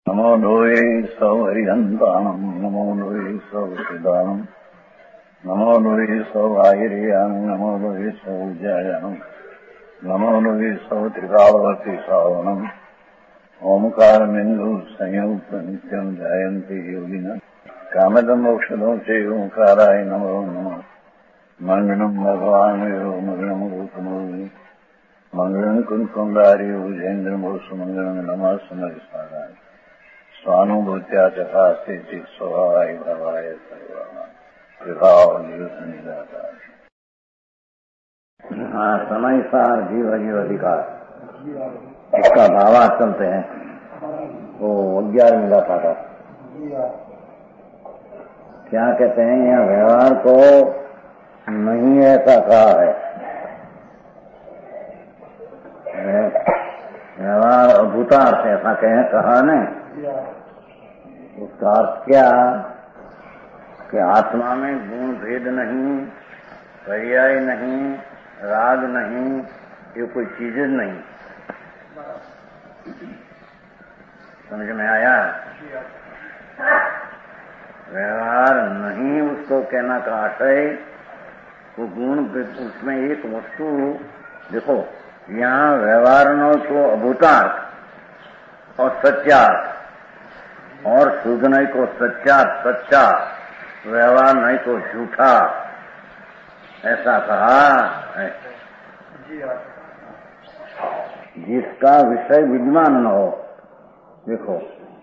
नमो लोये सौहरिहन्तानम् नमो लोये सौहृदानम् नमो लोये सौभागिर्यानम् नमो लोये सौविद्यायानम् नमो लोये सौत्रिकावती सावनम् ओंकारमिन्दु संयुक्त नित्यम् जायन्ति योगिनः कामदम् मोक्षदम् च ओंकाराय नमो नमः मङ्गलम् भगवान् यो मङ्गलम् रूपमोहि मङ्गलम् कुन्कुण्डारि भुजेन्द्रमोसुमङ्गलम् नमः समरिसाराय स्वानुभूत्या चकास्ते चित् स्वभावाय भवाय प्रभाव निराकार। हाँ, समय सार जीव जीव अधिकार, इसका भावार्थ चलते हैं। वो 11 मिला था क्या कहते हैं, यहाँ व्यवहार को नहीं ऐसा कहा है। व्यवहार अभूतार्थ ऐसा कहा नहीं। उसका अर्थ क्या कि आत्मा में गुण भेद नहीं, पर्याय नहीं, राग नहीं, ये कोई चीज नहीं। समझ में आया? व्यवहार नहीं उसको कहना का आशय, वो गुण उसमें एक वस्तु देखो, यहाँ व्यवहार न को अभूतार्थ और सत्यार्थ और शुद्ध नहीं को सच्चा, व्यवहार नहीं को झूठा, ऐसा कहा है। जिसका विषय विद्यमान न हो, देखो,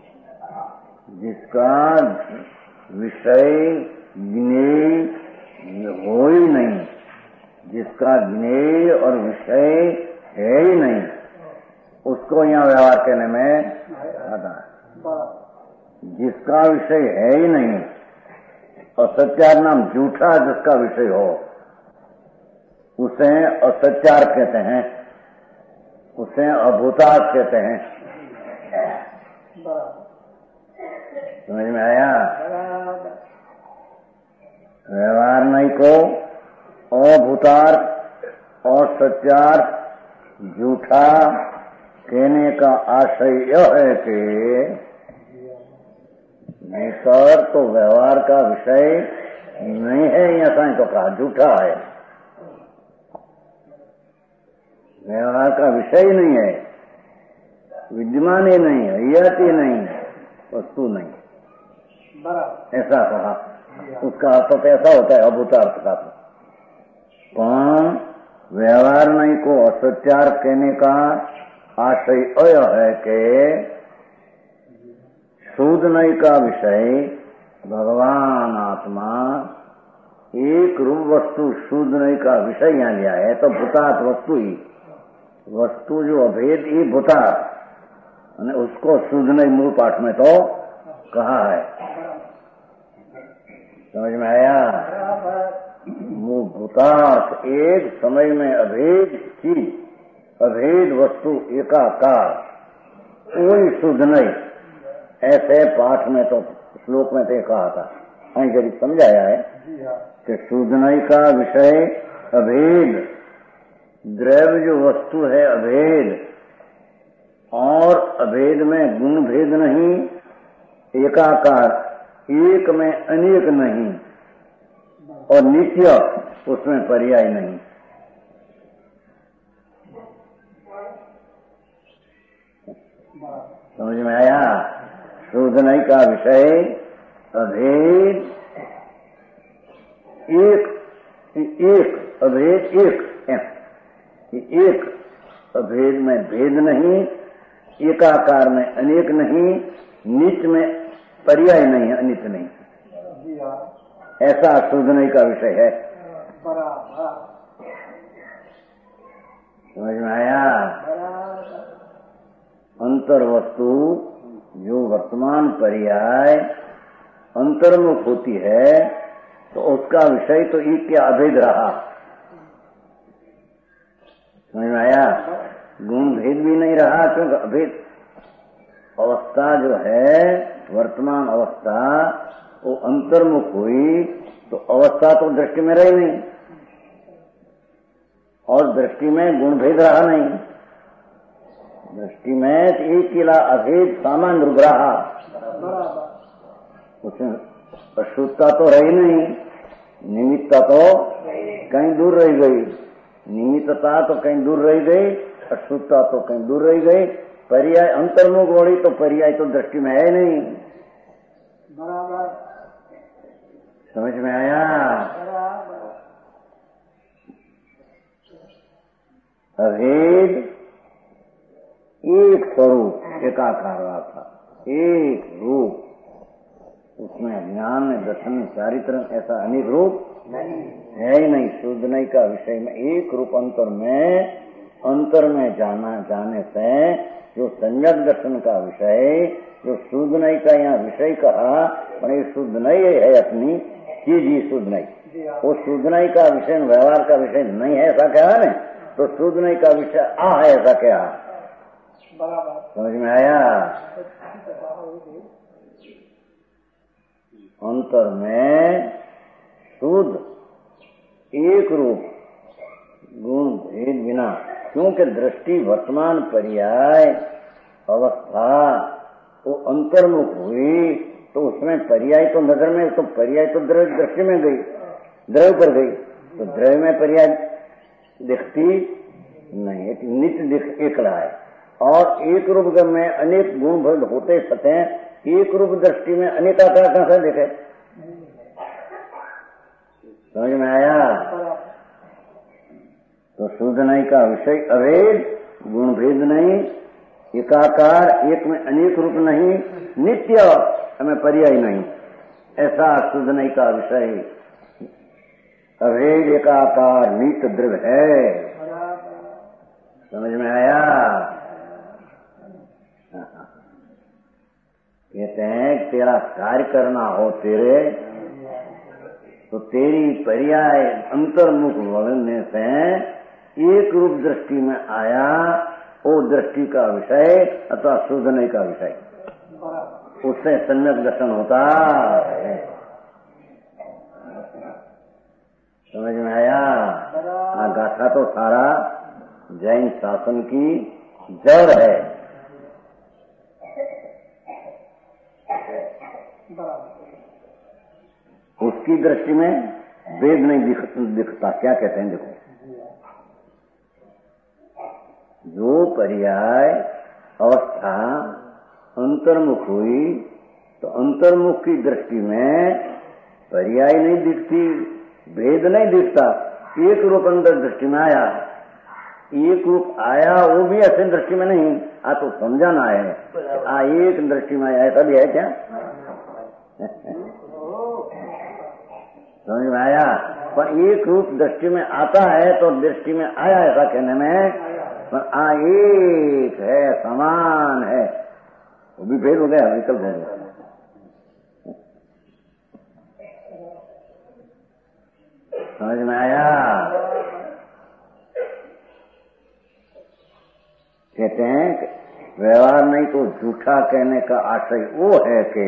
जिसका विषय ज्ञेय हो ही नहीं, जिसका ज्ञेय और विषय है ही नहीं, उसको यहाँ व्यवहार कहने में आता है। जिसका विषय है ही नहीं, और सत्यार नाम झूठा जिसका विषय हो, उसे असत्यार कहते हैं, उसे अभूतार्थ कहते हैं। समझ में आया? व्यवहार नहीं को अभूतार्थ और सत्यार्थ झूठा कहने का आशय यह है कि भीतर तो व्यवहार का विषय नहीं है, ऐसा ही तो कहा, झूठा है। व्यवहार का विषय नहीं है, विद्यमान ही नहीं है, यत ही नहीं है, वस्तु नहीं, ऐसा कहा। उसका अर्थ तो कैसा होता है अभूतार्थ का? कौन व्यवहार नहीं को असत्यार कहने का आशय यह है कि शुद्ध नहीं का विषय भगवान आत्मा एक रूप वस्तु शुद्ध नहीं का विषय यहाँ लिया है, तो भूतार्थ वस्तु ही, वस्तु जो अभेद ही भूतार्थ, उसको शुद्ध नहीं मूल पाठ में तो कहा है। समझ में आया? वो भूतार्थ एक समय में अभेद चीज, अभेद वस्तु एकाकार, कोई शुद्ध नहीं, ऐसे पाठ में तो श्लोक में तो कहा था, हमें जब समझाया है कि शुद्ध नहीं का विषय अभेद, द्रव्य जो वस्तु है अभेद, और अभेद में गुण भेद नहीं, एकाकार, एक में अनेक नहीं, और नित्य उसमें पर्याय नहीं। समझ में आया? शुद्ध नहीं का विषय अभेद एक अभेद एक अभेद में भेद नहीं, एकाकार में अनेक नहीं, नित्य में पर्याय नहीं, अनित्य नहीं, ऐसा शुद्ध नहीं का विषय है। समझ में आया? अंतर वस्तु जो वर्तमान पर्याय अंतर्मुख होती है, तो उसका विषय तो एक के अभेद रहा। समझ में आया? गुण भेद भी नहीं रहा, क्योंकि अभेद अवस्था जो है, वर्तमान अवस्था, वो अंतर्मुख हुई, तो अवस्था तो दृष्टि में रही नहीं, और दृष्टि में गुण भेद रहा नहीं। दृष्टि में एक किला अभेद सामान्य रूप रहा, उसमें अशुद्धता तो रही नहीं, निमित्तता तो कहीं दूर रह गई, निमित्तता तो कहीं दूर रह गई, अशुद्धता तो कहीं दूर रह गई, पर्याय अंतर्मुख बोली तो पर्याय तो दृष्टि में है नहीं। बराबर समझ में आया? अभेद एक स्वरूप एकाकार था, एक रूप, उसमें ज्ञान में दर्शन में चारित्र ऐसा अनेक रूप है ही नहीं। शुद्ध नहीं का विषय में एक रूप अंतर में जाने से जो सम्यक दर्शन का विषय, जो शुद्ध नहीं का यहाँ विषय कहा, ये शुद्ध नहीं है अपनी चीज ही शुद्ध नहीं, वो शुद्ध नहीं का विषय व्यवहार का विषय नहीं है ऐसा क्या है, तो शुद्ध नहीं का विषय आ है ऐसा क्या? समझ में आया? अंतर में शुद्ध एक रूप गुण भेद बिना, क्योंकि दृष्टि वर्तमान पर्याय अवस्था वो अंतर्मुख हुई तो उसमें पर्याय तो नजर में, तो पर्याय तो दृष्टि में गई, द्रव्य पर गई, तो द्रव्य में पर्याय दिखती नहीं, एक नित्य दिख एकला है। और एक रूप में अनेक गुण भेद होते सते, एक रूप दृष्टि में अनेकाकार कैसे देखे? समझ में आया? तो शुद्ध नहीं का विषय अभेद, गुण भेद नहीं, एकाकार, एक में अनेक रूप नहीं, नित्य हमें पर्याय नहीं, ऐसा शुद्ध नहीं का विषय अभेद एकाकार नित्य द्रव्य है। समझ में आया? कहते हैं तेरा कार्य करना हो तेरे, तो तेरी पर्याय अंतर्मुख बनने से एक रूप दृष्टि में आया, वो दृष्टि का विषय अथवा शुद्ध नहीं का विषय, उससे सम्यक दर्शन होता है। समझ में आया? गाथा तो सारा जैन शासन की जड़ है। उसकी दृष्टि में वेद नहीं दिखता। क्या कहते हैं? देखो, जो पर्याय अवस्था अंतर्मुख हुई तो अंतर्मुख की दृष्टि में पर्याय नहीं दिखती, भेद नहीं दिखता, एक रूप अंदर दृष्टि में आया, एक रूप आया, वो भी ऐसे दृष्टि में नहीं, आ तो समझाना है, एक दृष्टि में आया, ऐसा भी है क्या? समझ में आया? पर एक रूप दृष्टि में आता है तो दृष्टि में आया ऐसा कहने में, पर एक है, समान है, वो भी भेद हो गया, विकल्प हो गया। समझ में आया? कहते हैं व्यवहार नहीं तो झूठा कहने का आशय वो है कि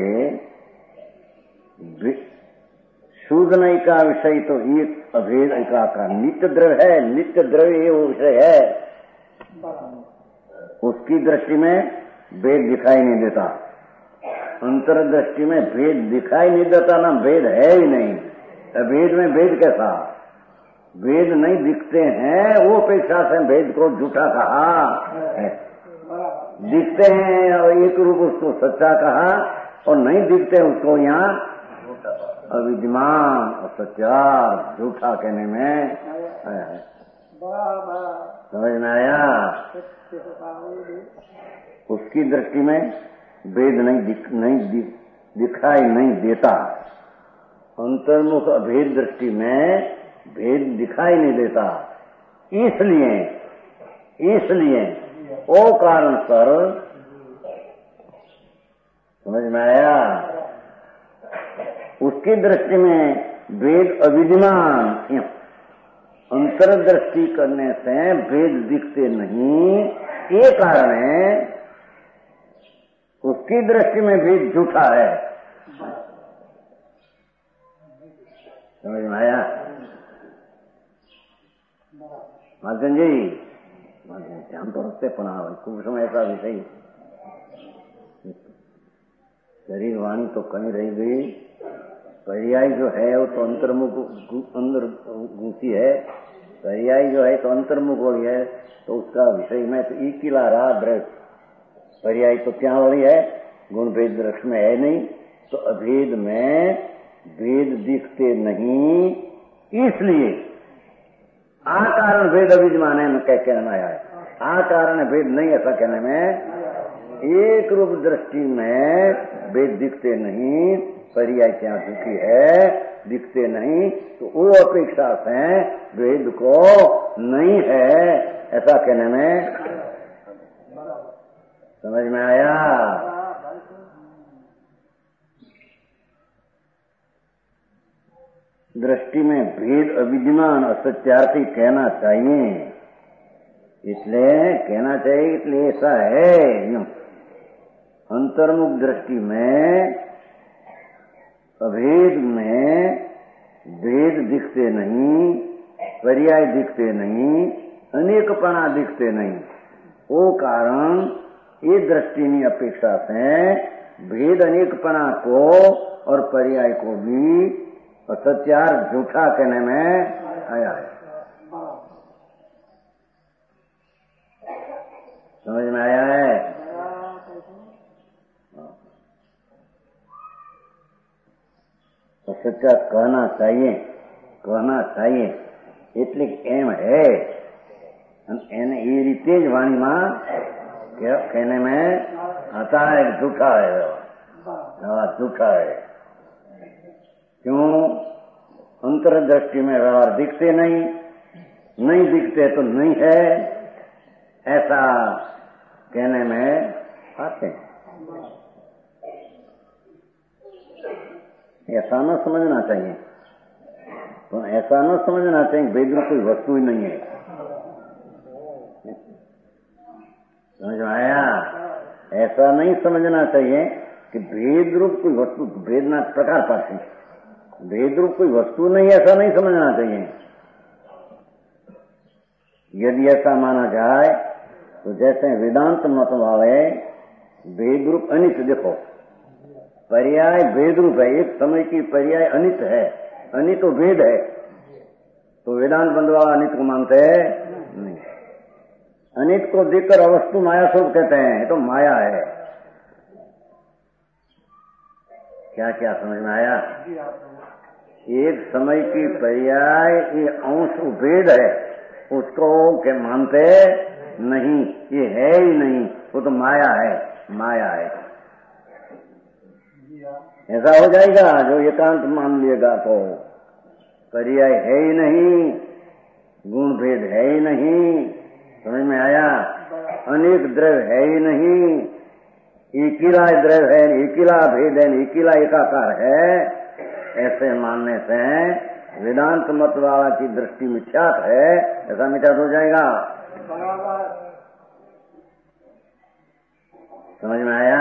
शुद्ध नहीं का विषय तो एक अभेद एकाकार नित्य द्रव्य है, नित्य द्रव्य ये वो विषय है, उसकी दृष्टि में भेद दिखाई नहीं देता, अंतर्दृष्टि में भेद दिखाई नहीं देता, ना भेद है ही नहीं। अभेद में भेद कैसा? भेद नहीं दिखते हैं, वो अपेक्षा से भेद को झूठा कहा है। दिखते हैं और एक रूप उसको सच्चा कहा, और नहीं दिखते उसको यहाँ अविद्यमान और सच्चा झूठा कहने में आया है। समझ में आया? उसकी दृष्टि में भेद नहीं दिखाई नहीं देता, अंतर्मुख अभेद दृष्टि में भेद दिखाई नहीं देता, इसलिए वो कारण पर। समझ में आया? उसकी दृष्टि में भेद अविद्यमान, अंतर्दृष्टि करने से भेद दिखते नहीं, ये कारण है। उसकी दृष्टि में भेद झूठा है। समझ में आया? मार्कंड जी, ध्यान तो रखते पना खूब समय ऐसा विषय शरीर वाणी तो कहीं रह गई, पर्याय जो है वो तो अंतर्मुख अंदर घुसी है, पर्याय जो है तो अंतर्मुख हो है, तो उसका विषय में तो इकिला रहा दृष्ट, पर्याय तो क्या वाली है, गुण भेद दृष्ट में है नहीं, तो अभेद में भेद दिखते नहीं, इसलिए आकारण भेद अविद्यमान है कहने में आया है। आकारण भेद नहीं ऐसा कहने में, एक रूप दृष्टि में भेद दिखते नहीं, पर्याय क्या दुखी है दिखते नहीं, तो वो अपेक्षा से भेद को नहीं है ऐसा कहने में समझ में आया। दृष्टि में भेद अविद्यमान असत्यार्थी कहना चाहिए, इसलिए कहना चाहिए, इसलिए ऐसा है। अंतर्मुख दृष्टि में अभेद में भेद दिखते नहीं, पर्याय दिखते नहीं, अनेकपना दिखते नहीं, वो कारण ये दृष्टि की अपेक्षा से भेद अनेकपना को और पर्याय को भी असत्यार झूठा कहने में आया है। समझ में आया है? तो सच्चा कहना चाहिए એટલે એમ है એને એ રીતે જ વાણીમાં कहने में आता है झूठा है, झूठा है। क्यों? अंतर्दृष्टि में व्यवहार दिखते नहीं दिखते तो नहीं है ऐसा कहने में आते हैं। ऐसा न समझना चाहिए, तो ऐसा न समझना चाहिए भेद में कोई वस्तु ही नहीं है। समझ में आया? ऐसा नहीं समझना चाहिए कि भेद रूप कोई वस्तु, भेद ना प्रकार पाती, भेद रूप कोई वस्तु नहीं, ऐसा नहीं समझना चाहिए। यदि ऐसा माना जाए तो जैसे वेदांत मत वाले भेद रूप अनित, देखो पर्याय भेद रूप है, एक समय की पर्याय अनित है, अनित तो भेद है, तो वेदांत बंधुआ अनित को मानते हैं नहीं। अनित को देखकर अवस्तु माया स्वरूप कहते हैं, तो माया है। क्या क्या समझ में आया? एक समय की पर्याय ये अंश भेद है, उसको के मानते नहीं, ये है ही नहीं, वो तो माया है। ऐसा हो जाएगा जो एकांत मान लिएगा तो पर्याय है ही नहीं, गुण भेद है ही नहीं। समझ में आया? अनेक द्रव्य है ही नहीं, एकिला द्रव्य है, एकिला भेद है, एकिला एकाकार है, ऐसे मानने से वेदांत मत वाला की दृष्टि मिथ्यात है, ऐसा मिथ्यात हो जाएगा। समझ में आया?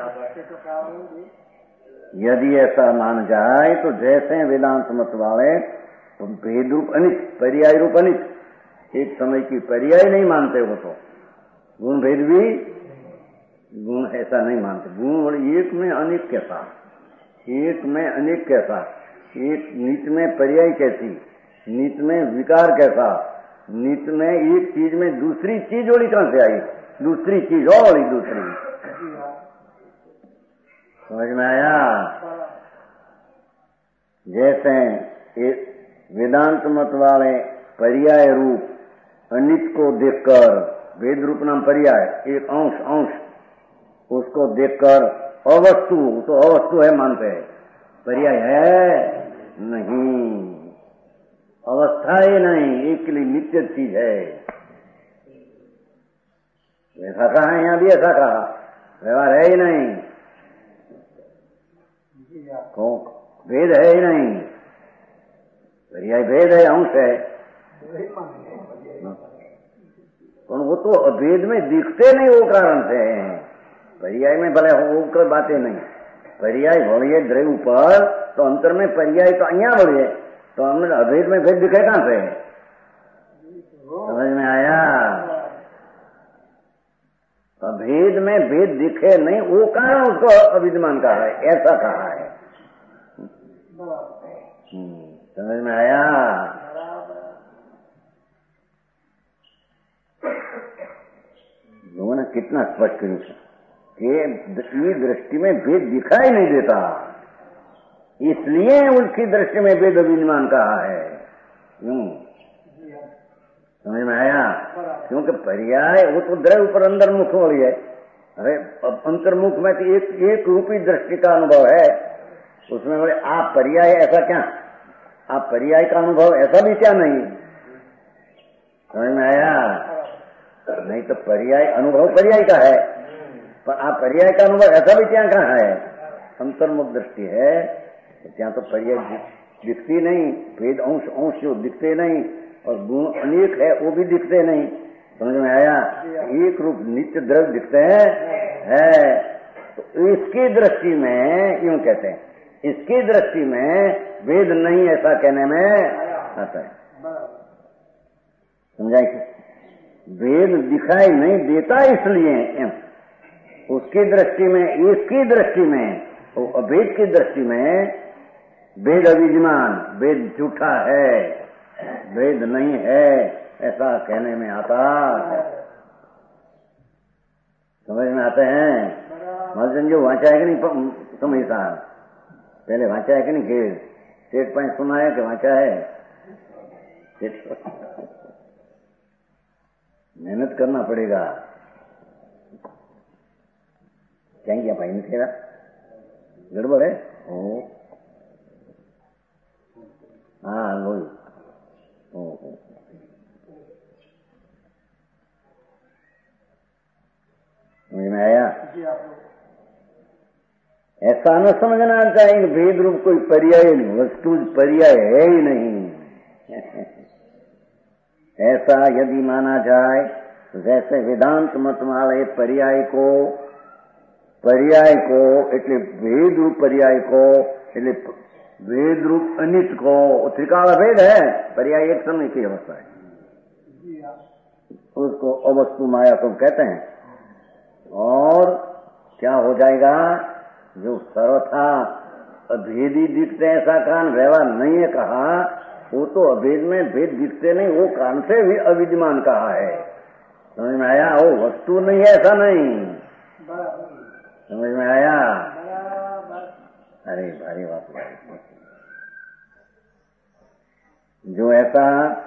यदि ऐसा मान जाए तो जैसे वेदांत मत वाले तो भेद रूप अनित, पर्याय रूप अनित, एक समय की पर्याय नहीं मानते वो, तो गुण भेद भी गुण ऐसा नहीं मानते। गुण एक में अनेक कैसा, एक में अनेक कैसा, एक नित में पर्याय कैसी, नित में विकार कैसा, नित में एक चीज में दूसरी चीज वाली कहां से आई, दूसरी चीज और वाली दूसरी। समझ में आया? जैसे वेदांत मत वाले पर्याय रूप अनित को देखकर, भेद रूप नाम पर्याय, एक अंश उसको देखकर अवस्तु, तो अवस्तु है मानते हैं, पर्याय है नहीं, अवस्था ही नहीं, एक के लिए नित्य चीज है। ऐसा कहा है, यहां भी ऐसा कहा, व्यवहार है ही नहीं, भेद है ही नहीं, पर्याय भेद है, अंश है, पर वो तो अभेद में दिखते नहीं, वो कारण से पर्याय में भले होकर बातें नहीं, पर्याय भले द्रव्य पर तो अंतर में पर्याय तो अहिया भले, तो हमने अभेद में भेद दिखे कहां से? समझ में आया? भेद में भेद दिखे नहीं, वो कारण उसको अविद्यमान कहा है, ऐसा कहा है। समझ में आया? लोगों ने कितना स्पष्ट किया कि दृष्टि में भेद दिखाई नहीं देता, इसलिए उसकी दृष्टि में भेद अविद्यमान कहा है। समझ में आया? क्योंकि पर्याय वो तो द्रव्य पर अंतर्मुख वाली है। अरे अंतर्मुख में तो एक रूपी दृष्टि का अनुभव है, उसमें बोले आप पर्याय ऐसा क्या, आप पर्याय का अनुभव ऐसा भी क्या नहीं। समझ में आया? नहीं तो पर्याय अनुभव पर्याय का है, पर आप पर्याय का अनुभव ऐसा भी क्या कहाँ है, अंतर्मुख दृष्टि है, ત્યાં तो पर्याय दिखती नहीं, भेद अंश अंश जो दिखते नहीं, और गुण अनेक है वो भी दिखते नहीं। समझ में आया? एक रूप नित्य द्रव्य दिखते हैं है, तो इसकी दृष्टि में यूं कहते हैं, इसकी दृष्टि में भेद नहीं ऐसा कहने में आता है। समझाए? भेद दिखाई नहीं देता इसलिए उसकी दृष्टि में, इसकी दृष्टि में, वो अभेद की दृष्टि में भेद अविद्यमान, भेद झूठा है, भेद नहीं है ऐसा कहने में आता है। समझ में आते हैं? महाजन जो वाचा है कि नहीं समझता, पहले वाचा है कि नहीं, खेल सेठ पॉइंट सुना है कि वाचा है? मेहनत करना पड़ेगा। क्या किया भाई ने तेरा गड़बड़ है? ओ हाँ वही। समझ में आया? ऐसा न समझना चाहिए भेद रूप कोई पर्याय नहीं, वस्तु पर्याय है ही नहीं। ऐसा यदि माना जाए तो जैसे वेदांत मत वाले पर्याय को એટલે भेद रूप पर्याय को એટલે भेद रूप अनित को त्रिकाल भेद है, पर्याय एक समय की अवस्था है, उसको अवस्तु माया को कहते हैं। और क्या हो जाएगा, जो सर्वथा अभेदी दिखते हैं ऐसा कारण व्यवहार नहीं है कहा, वो तो अभेद में भेद दिखते नहीं, वो कारण से भी अविद्यमान कहा है। समझ में आया? वो वस्तु नहीं है ऐसा नहीं। समझ में आया? अरे भारी बात, जो ऐसा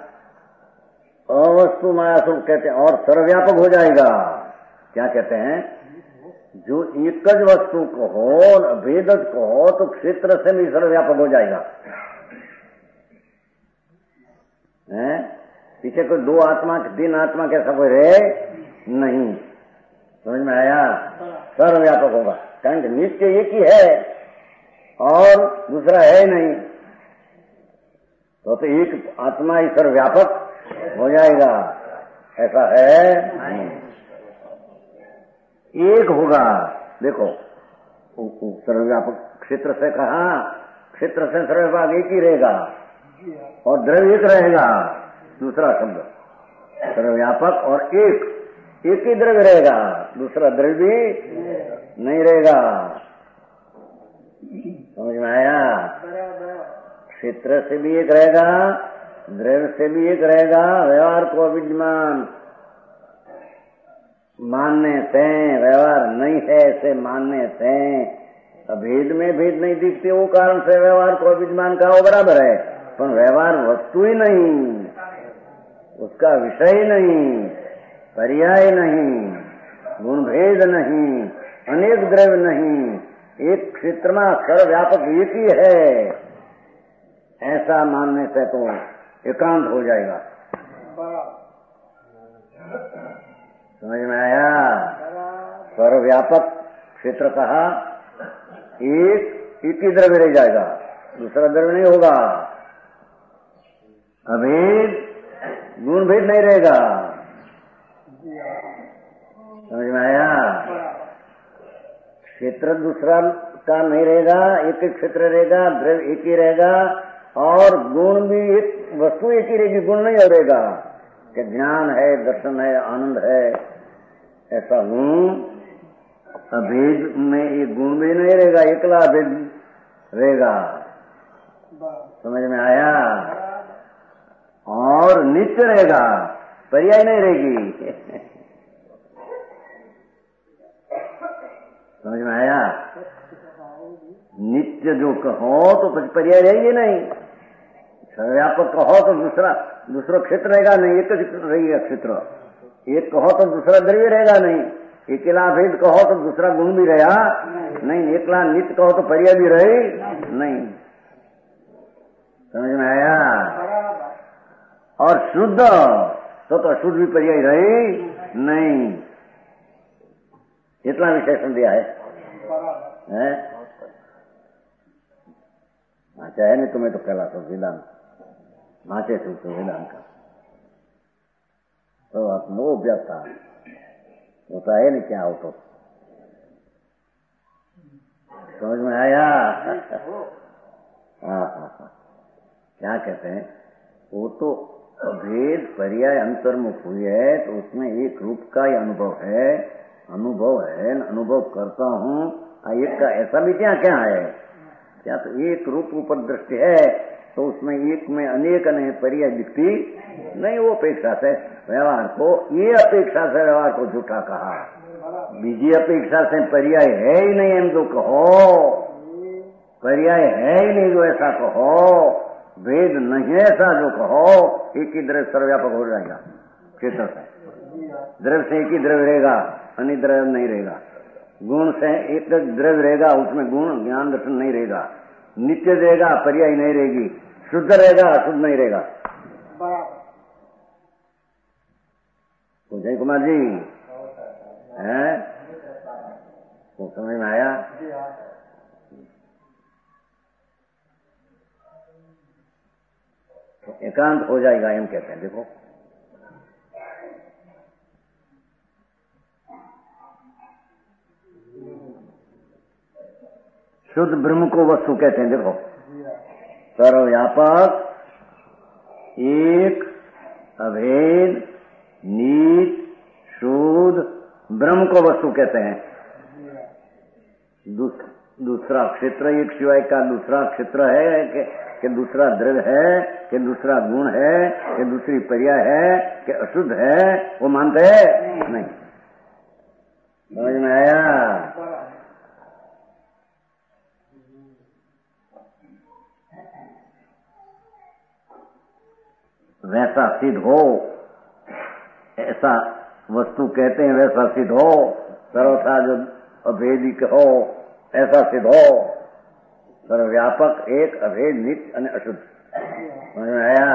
अवस्तु माया सब कहते हैं और सर्वव्यापक हो जाएगा। क्या कहते हैं? जो एकज वस्तु को हो, अभेदज को हो, तो क्षेत्र से भी सर्वव्यापक हो जाएगा। पीछे कोई दो आत्मा, तीन आत्मा कैसा कोई रहे नहीं। समझ में आया? सर्वव्यापक होगा, कारण कि नित्य एक ही है और दूसरा है नहीं, तो एक आत्मा ही सर्वव्यापक हो जाएगा, ऐसा है नहीं। एक होगा, देखो सर्वव्यापक क्षेत्र से कहा, क्षेत्र से सर्वव्यापक एक ही रहेगा और द्रव्य एक रहेगा। दूसरा शब्द सर्वव्यापक और एक ही द्रव्य रहेगा, दूसरा द्रव्य भी नहीं रहेगा। समझ में आया? क्षेत्र से भी एक रहेगा, द्रव्य से भी एक रहेगा। व्यवहार को अविद्यमान मानने से, व्यवहार नहीं है ऐसे मानने से, अभेद में भेद नहीं दिखते, वो कारण से व्यवहार को अविद्यमान का वो बराबर है, पर व्यवहार वस्तु ही नहीं, उसका विषय नहीं, पर्याय नहीं, गुण भेद नहीं, अनेक द्रव्य नहीं, एक क्षेत्र में सर्वव्यापक एक ही है, ऐसा मानने से तो एकांत हो जाएगा। समझ में आया? सर्वव्यापक क्षेत्र कहा, एक ही द्रव्य रह जाएगा, दूसरा द्रव्य नहीं होगा, अभेद गुण भेद नहीं रहेगा। समझ में आया? क्षेत्र दूसरा का नहीं रहेगा, एक ही क्षेत्र रहेगा, द्रव्य एक ही रहेगा और गुण भी एक, वस्तु एक ही रहेगी, गुण नहीं रहेगा कि ज्ञान है, दर्शन है, आनंद है, ऐसा गुण अभेद में एक गुण भी नहीं रहेगा, एकला अभेद रहेगा। समझ में आया? और नित्य रहेगा, पर्याय नहीं रहेगी। समझ में आया? नित्य जो कहो तो पर्याय रहेगी नहीं, सर्वव्यापक कहो तो दूसरा क्षेत्र रहेगा नहीं, एक क्षेत्र रहेगा क्षेत्र। एक कहो तो दूसरा द्रव्य रहेगा नहीं, एकला भेद कहो तो दूसरा गुण भी रहेगा नहीं, एकला नित्य कहो तो पर्याय भी रहे नहीं। समझ में आया? और शुद्ध तो अशुद्ध भी पर्याय रहे नहीं, इतना विशेषण दिया है। अच्छा है नहीं तुम्हें तो कहला तो वेदांत माचे तो वेदांत का तो वो व्यर्थ था, होता है नहीं क्या हो तो। समझ में आया? हाँ, क्या कहते हैं, वो तो अभेद पर्याय अंतर्मुख हुई है तो उसमें एक रूप का ही अनुभव है, अनुभव करता हूँ। एक का ऐसा भी क्या है, क्या तो एक रूप ऊपर दृष्टि है तो उसमें एक में अनेक पर्याय दिखती नहीं, वो अपेक्षा से व्यवहार को, ये अपेक्षा से व्यवहार को झूठा कहा। बीजी अपेक्षा से पर्याय है ही नहीं, हम जो कहो पर्याय है ही नहीं जो ऐसा कहो, भेद नहीं ऐसा जो कहो, एक ही द्रव्य सर्वव्यापक हो जाएगा क्षेत्र से। द्रव्य से एक ही द्रव्य रहेगा, अन्य द्रव्य नहीं रहेगा। गुण से एक द्रव्य रहेगा, उसमें गुण ज्ञान दर्शन नहीं रहेगा। नित्य रहेगा, पर्याय नहीं रहेगी। शुद्ध रहेगा, अशुद्ध नहीं रहेगा। तो जय कुमार जी हैं, तो समझ में आया? तो एकांत हो जाएगा, एम कहते हैं। देखो शुद्ध ब्रह्म को वस्तु कहते हैं। देखो सर्वव्यापक, एक, अभेद, नीत, शुद्ध ब्रह्म को वस्तु कहते हैं। दूसरा क्षेत्र एक सिवाय का दूसरा क्षेत्र है कि दूसरा द्रव्य है कि दूसरा गुण है कि दूसरी पर्याय है कि अशुद्ध है, वो मानते हैं नहीं। समझ में आया? वैसा सिद्ध हो, ऐसा वस्तु कहते हैं, वैसा सिद्ध हो, सर्वथा जो अभेदी हो ऐसा सिद्ध हो। सर्वव्यापक, एक, अभेद, नित्य और अशुद्ध। समझ में आया?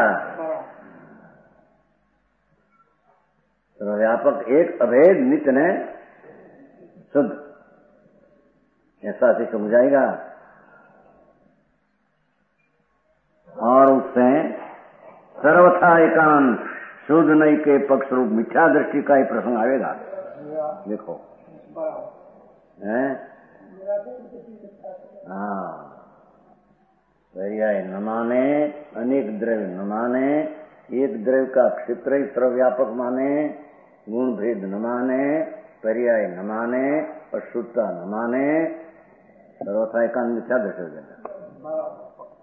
सर्वव्यापक, एक, अभेद, नित्य ने शुद्ध, ऐसा से समझाएगा। और उससे सर्वथा एकांत शुद्ध नहीं के पक्ष रूप मिथ्या दृष्टि का ही प्रसंग आएगा। देखो हैं, हाँ, पर्याय न माने, अनेक द्रव्य न माने, एक द्रव्य का क्षेत्र ही सर्वव्यापक माने, गुण भेद न माने, पर्याय न माने, अशुद्धता न माने, सर्वथा एकांत मिथ्या दृष्टि हो जाएगा।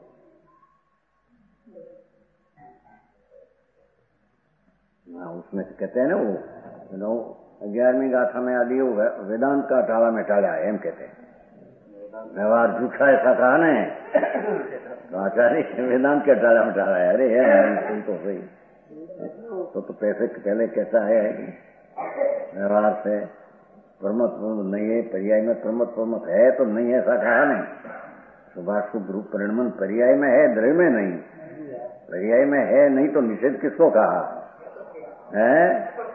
उसमें से कहते हैं ना, वो 11वीं गाथा में आदि वेदांत का टाला में टाला है, एम कहते हैं। व्यवहार झूठा ऐसा कहा नहीं तो आचार्य वेदांत का टाला में टाला है। अरे है तुम तो सही तो पैसे पहले कैसा है व्यवहार से प्रमत नहीं है, पर्याय में प्रमत है तो नहीं, ऐसा कहा नहीं। सुभाष रूप परिणमन पर्याय में है, द्रव्य में नहीं। पर्याय में है नहीं तो निषेध किसको कहा है?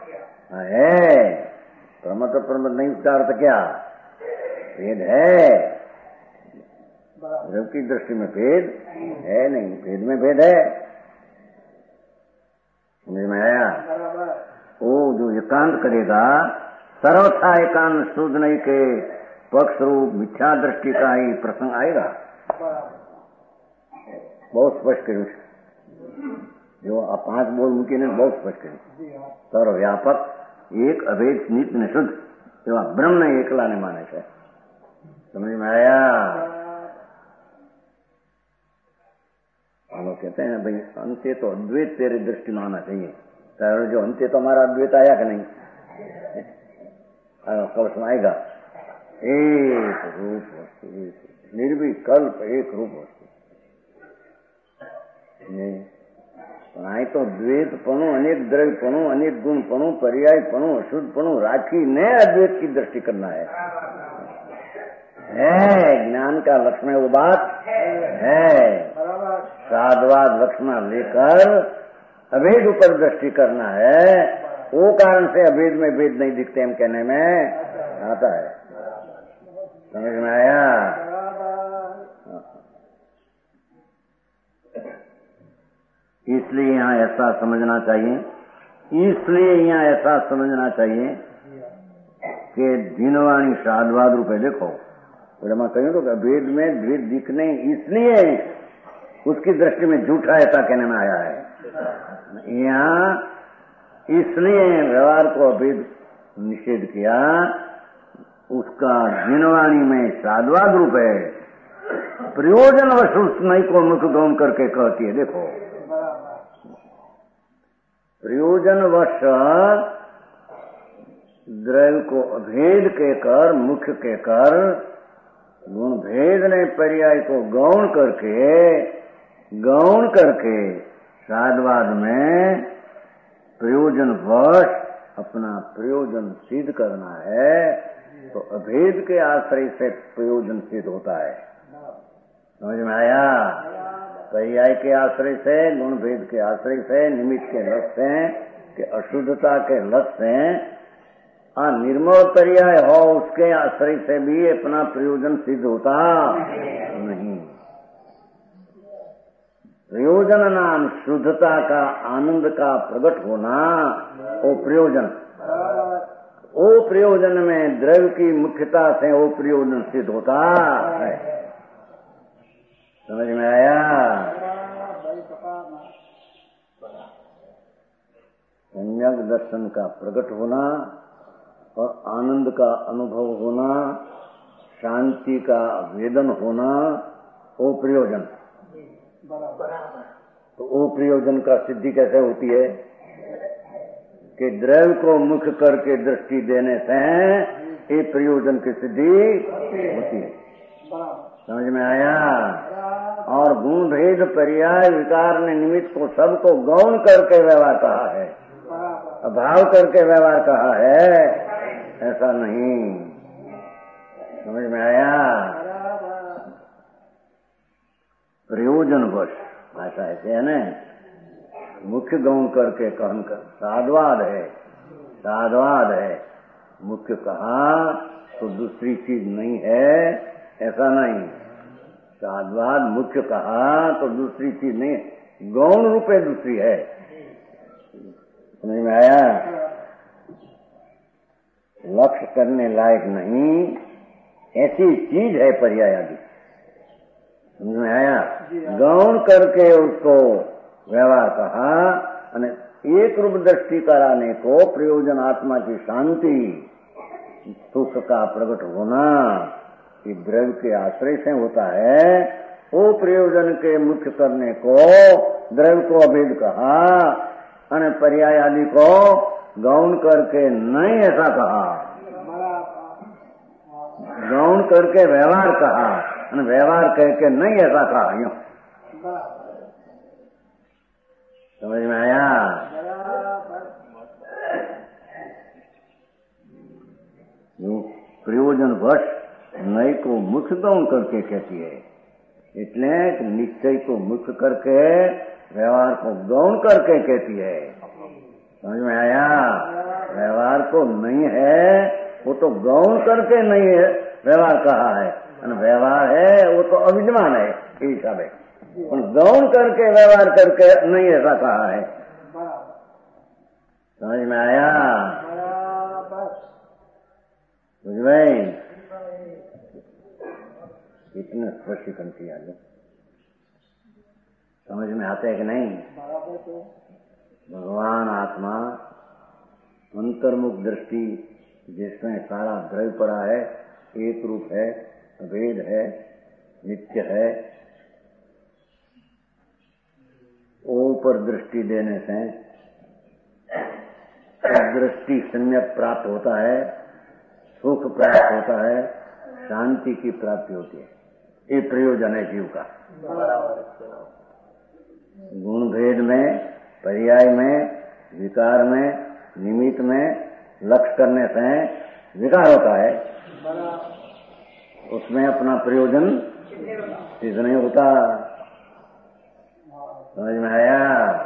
प्रमत और प्रमत नहीं, उसका अर्थ क्या? भेद है, द्रव्य की दृष्टि में भेद है नहीं, भेद में भेद है। समझ में आया? वो जो एकांत करेगा, सर्वथा एकांत शुद्ध नहीं के पक्ष रूप मिथ्या दृष्टि का ही प्रसंग आएगा। बहुत स्पष्ट करूं, जो आप 5 बोल मुमकिन है, बहुत स्पष्ट करें। सर्वव्यापक, एक, अभेद, नित्य, शुद्ध એવા બ્રહ્મને એકલાને માને છે. समझ में आया? लोग कहते हैं भाई अंत्य तो अद्वैत तेरी दृष्टि में आना चाहिए. जो अंत्य तो हमारा अद्वैत आया कि नहीं? कल सुनाएगा एक रूप वस्तु, निर्विकल्प एक रूप वस्तु. અહીં તો દ્વૈતપણું, અનેક દ્રવ્યપણું, અનેક ગુણપણું, પર્યાયપણું, અશુદ્ધપણું રાખીને अद्वैत की दृष्टि करना है. ज्ञान का लक्ष्ण वो बात है. साधवाद लक्ष्ण लेकर अभेद ऊपर दृष्टि करना है. वो कारण से अभेद में भेद नहीं दिखते हम कहने में आता है. समझ में आया? इसलिए यहाँ ऐसा समझना चाहिए, कि दिनवाणी साधवाद रूपे देखो. मैं कहूँ तो भेद में भेद दिखने इसलिए उसकी दृष्टि में झूठा ऐसा कहने में आया है. यहाँ इसलिए व्यवहार को अभेद निषेध किया, उसका दिनवाणी में साधवाद रूप है. प्रयोजन वश नहीं को मुख गौण करके कहती है. देखो प्रयोजन वश द्रव्य को अभेद के कर, मुख्य के कर, गुण भेद ने पर्याय को गौण करके साधवाद में प्रयोजन वश अपना प्रयोजन सिद्ध करना है. तो अभेद के आश्रय से प्रयोजन सिद्ध होता है. समझ में आया? पर्याय के आश्रय से, गुण भेद के आश्रय से, निमित्त के लक्ष्य से, के अशुद्धता के लक्ष्य से, निर्मल पर्याय हो उसके आश्रय से भी अपना प्रयोजन सिद्ध होता नहीं. प्रयोजन नाम शुद्धता का, आनंद का प्रकट होना, वो प्रयोजन में द्रव्य की मुख्यता से वो प्रयोजन सिद्ध होता है. समझ में आया? सम्यक दर्शन का प्रकट होना और आनंद का अनुभव होना, शांति का वेदन होना, वो प्रयोजन. तो वो प्रयोजन का सिद्धि कैसे होती है? कि द्रव्य को मुख्य करके दृष्टि देने से ये प्रयोजन की सिद्धि होती है. समझ में आया? और गुण भेद पर्याय विकार ने निमित्त को सबको गौण करके व्यवहार कहा है, अभाव करके व्यवहार कहा है, ऐसा नहीं. समझ में आया? प्रयोजन वश भाषा ऐसे है ना, मुख्य गौण करके कहन कर साधवाद है. मुख्य कहा तो दूसरी चीज नहीं है, ऐसा नहीं. साधवाद मुख्य कहा तो दूसरी चीज नहीं, गौण रूपे दूसरी है. समझ में आया? लक्ष्य करने लायक नहीं ऐसी चीज है पर्याय आदि. समझ में आया? गौण करके उसको व्यवहार कहा, एक रूप दृष्टि कराने को प्रयोजन आत्मा की शांति, सुख का प्रकट होना कि द्रव्य के आश्रय से होता है. वो प्रयोजन के मुख्य करने को द्रव्य को अभेद कहा, पर्याय आदि को गौण करके नहीं ऐसा कहा. गौण करके व्यवहार कहा, व्यवहार करके नहीं ऐसा कहा. यूं समझ में आया? प्रयोजन वश नई को मुख्य गौण करके कहती है. इसलिए निश्चय को मुख्य करके व्यवहार को गौण करके कहती है. समझ में आया? व्यवहार को नहीं है वो तो गौण करके नहीं है व्यवहार कहा है, व्यवहार है वो तो अविद्यमान है हिसाब है. गौण करके व्यवहार करके नहीं ऐसा कहा है. समझ में आया? बुझ भाई? इतने स्पष्टीकरण किया जो समझ में आते है कि नहीं? भगवान आत्मा अंतर्मुख दृष्टि जिसमें सारा द्रव्य पड़ा है, एक रूप है, अभेद है, नित्य है, ऊपर दृष्टि देने से दृष्टि सम्यक प्राप्त होता है, सुख प्राप्त होता है, शांति की प्राप्ति होती है। ये प्रयोजन है जीव का। गुण भेद में, पर्याय में, विकार में, निमित्त में लक्ष्य करने से विकार होता है, उसमें अपना प्रयोजन सिद्ध नहीं होता। समझ में आया?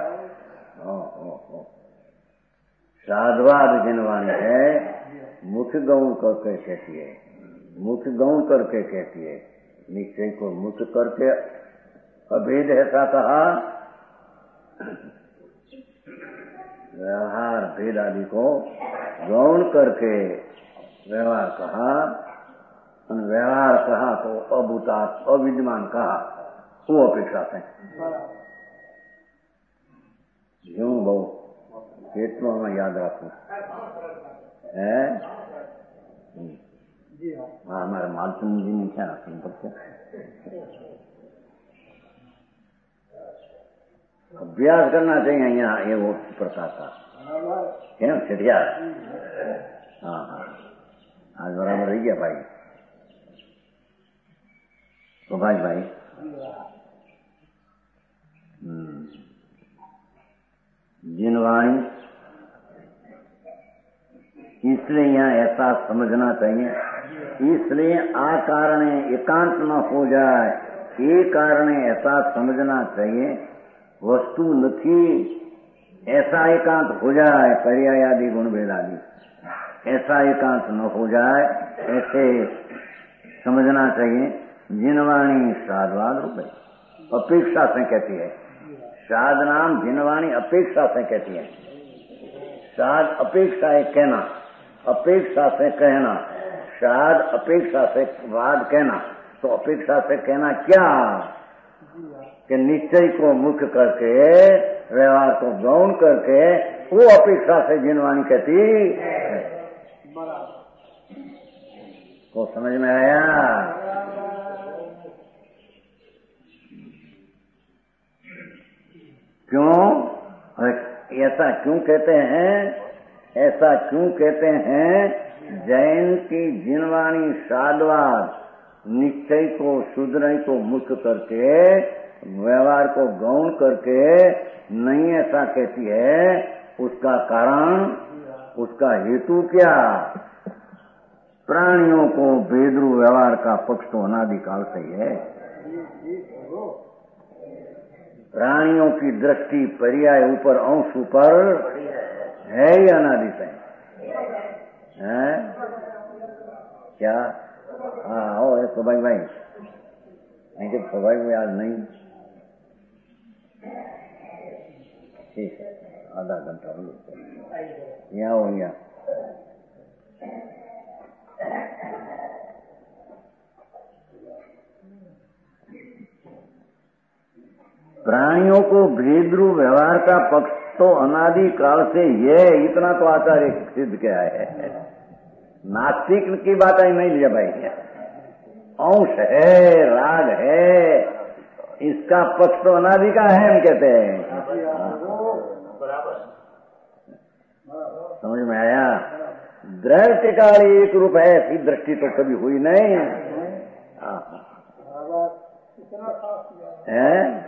साधवाद जिनवाणी है, मुख गौण करके कहती है, मुख गौण करके कहती है, निश्चय को मुख करके अभेद ऐसा कहा, व्यवहार भेद आदि को गौण करके व्यवहार कहा, व्यवहार कहा तो अभूतात् अविद्यमान कहा, वो अपेक्षा है। यूं बहुत કેટલું में याद रखू है। हाँ, हमारे मालचंद जी ने क्या संपर्क अभ्यास करना चाहिए यहाँ ये वो प्रकार का क्या छिटिया। हाँ हाँ, आज बराबर रह गया भाई सुभाष भाई। जिनवाणी, इसलिए यहाँ ऐसा समझना चाहिए, इसलिए आकारण एकांत न हो जाए, ये कारण ऐसा समझना चाहिए, वस्तु नहीं ऐसा एकांत हो जाए, पर्याय आदि गुण भेद आदि ऐसा एकांत न हो जाए, ऐसे समझना चाहिए। जिनवाणी साधवाद रूप है, अपेक्षा से कहती है। साध नाम जिनवाणी अपेक्षा से कहती है। साध अपेक्षा है कहना, अपेक्षा से कहना, साध अपेक्षा से वाद कहना। तो अपेक्षा से कहना क्या कि निश्चय को मुख्य करके, व्यवहार को गौण करके, वो अपेक्षा से जिनवाणी कहती है। तो समझ में आया? क्यों ऐसा क्यों कहते हैं? ऐसा क्यों कहते हैं? जैन की जिनवाणी साधवाद निश्चय को, शुद्ध को मुख्य करके, व्यवहार को गौण करके नहीं ऐसा कहती है। उसका कारण, उसका हेतु क्या? प्राणियों को भेद्रू व्यवहार का पक्ष तो अनादिकाल से ही है। प्राणियों की दृष्टि पर्याय ऊपर, अंश ऊपर है ही अनादि से है। क्या? हाँ हो सौभाग्य भाई, नहीं कि सौभाग्य भाई आज नहीं, ठीक है, आधा घंटा यहाँ हो गया। प्राणियों को भेद्रू व्यवहार का पक्ष तो अनादि काल से ये, इतना तो आचार्य सिद्ध किया है। नास्तिक की बात ही नहीं लिया भाई। अंश है, राग है, इसका पक्ष तो अनादि का है, हम कहते हैं। समझ में आया? दृष्टि काल एक रूप है, ऐसी दृष्टि तो कभी हुई नहीं है।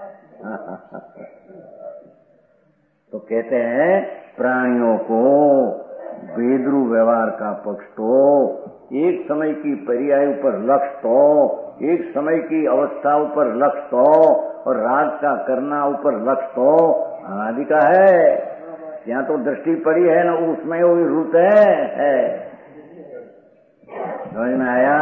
तो कहते हैं प्राणियों को भेद्रू व्यवहार का पक्ष तो एक समय की पर्याय ऊपर लक्ष्य तो, एक समय की अवस्था ऊपर लक्ष्य तो, और राग का करना ऊपर लक्ष्य तो अनादि का है। यहाँ तो दृष्टि पड़ी है ना, उसमें वही रूप है। समझ में आया?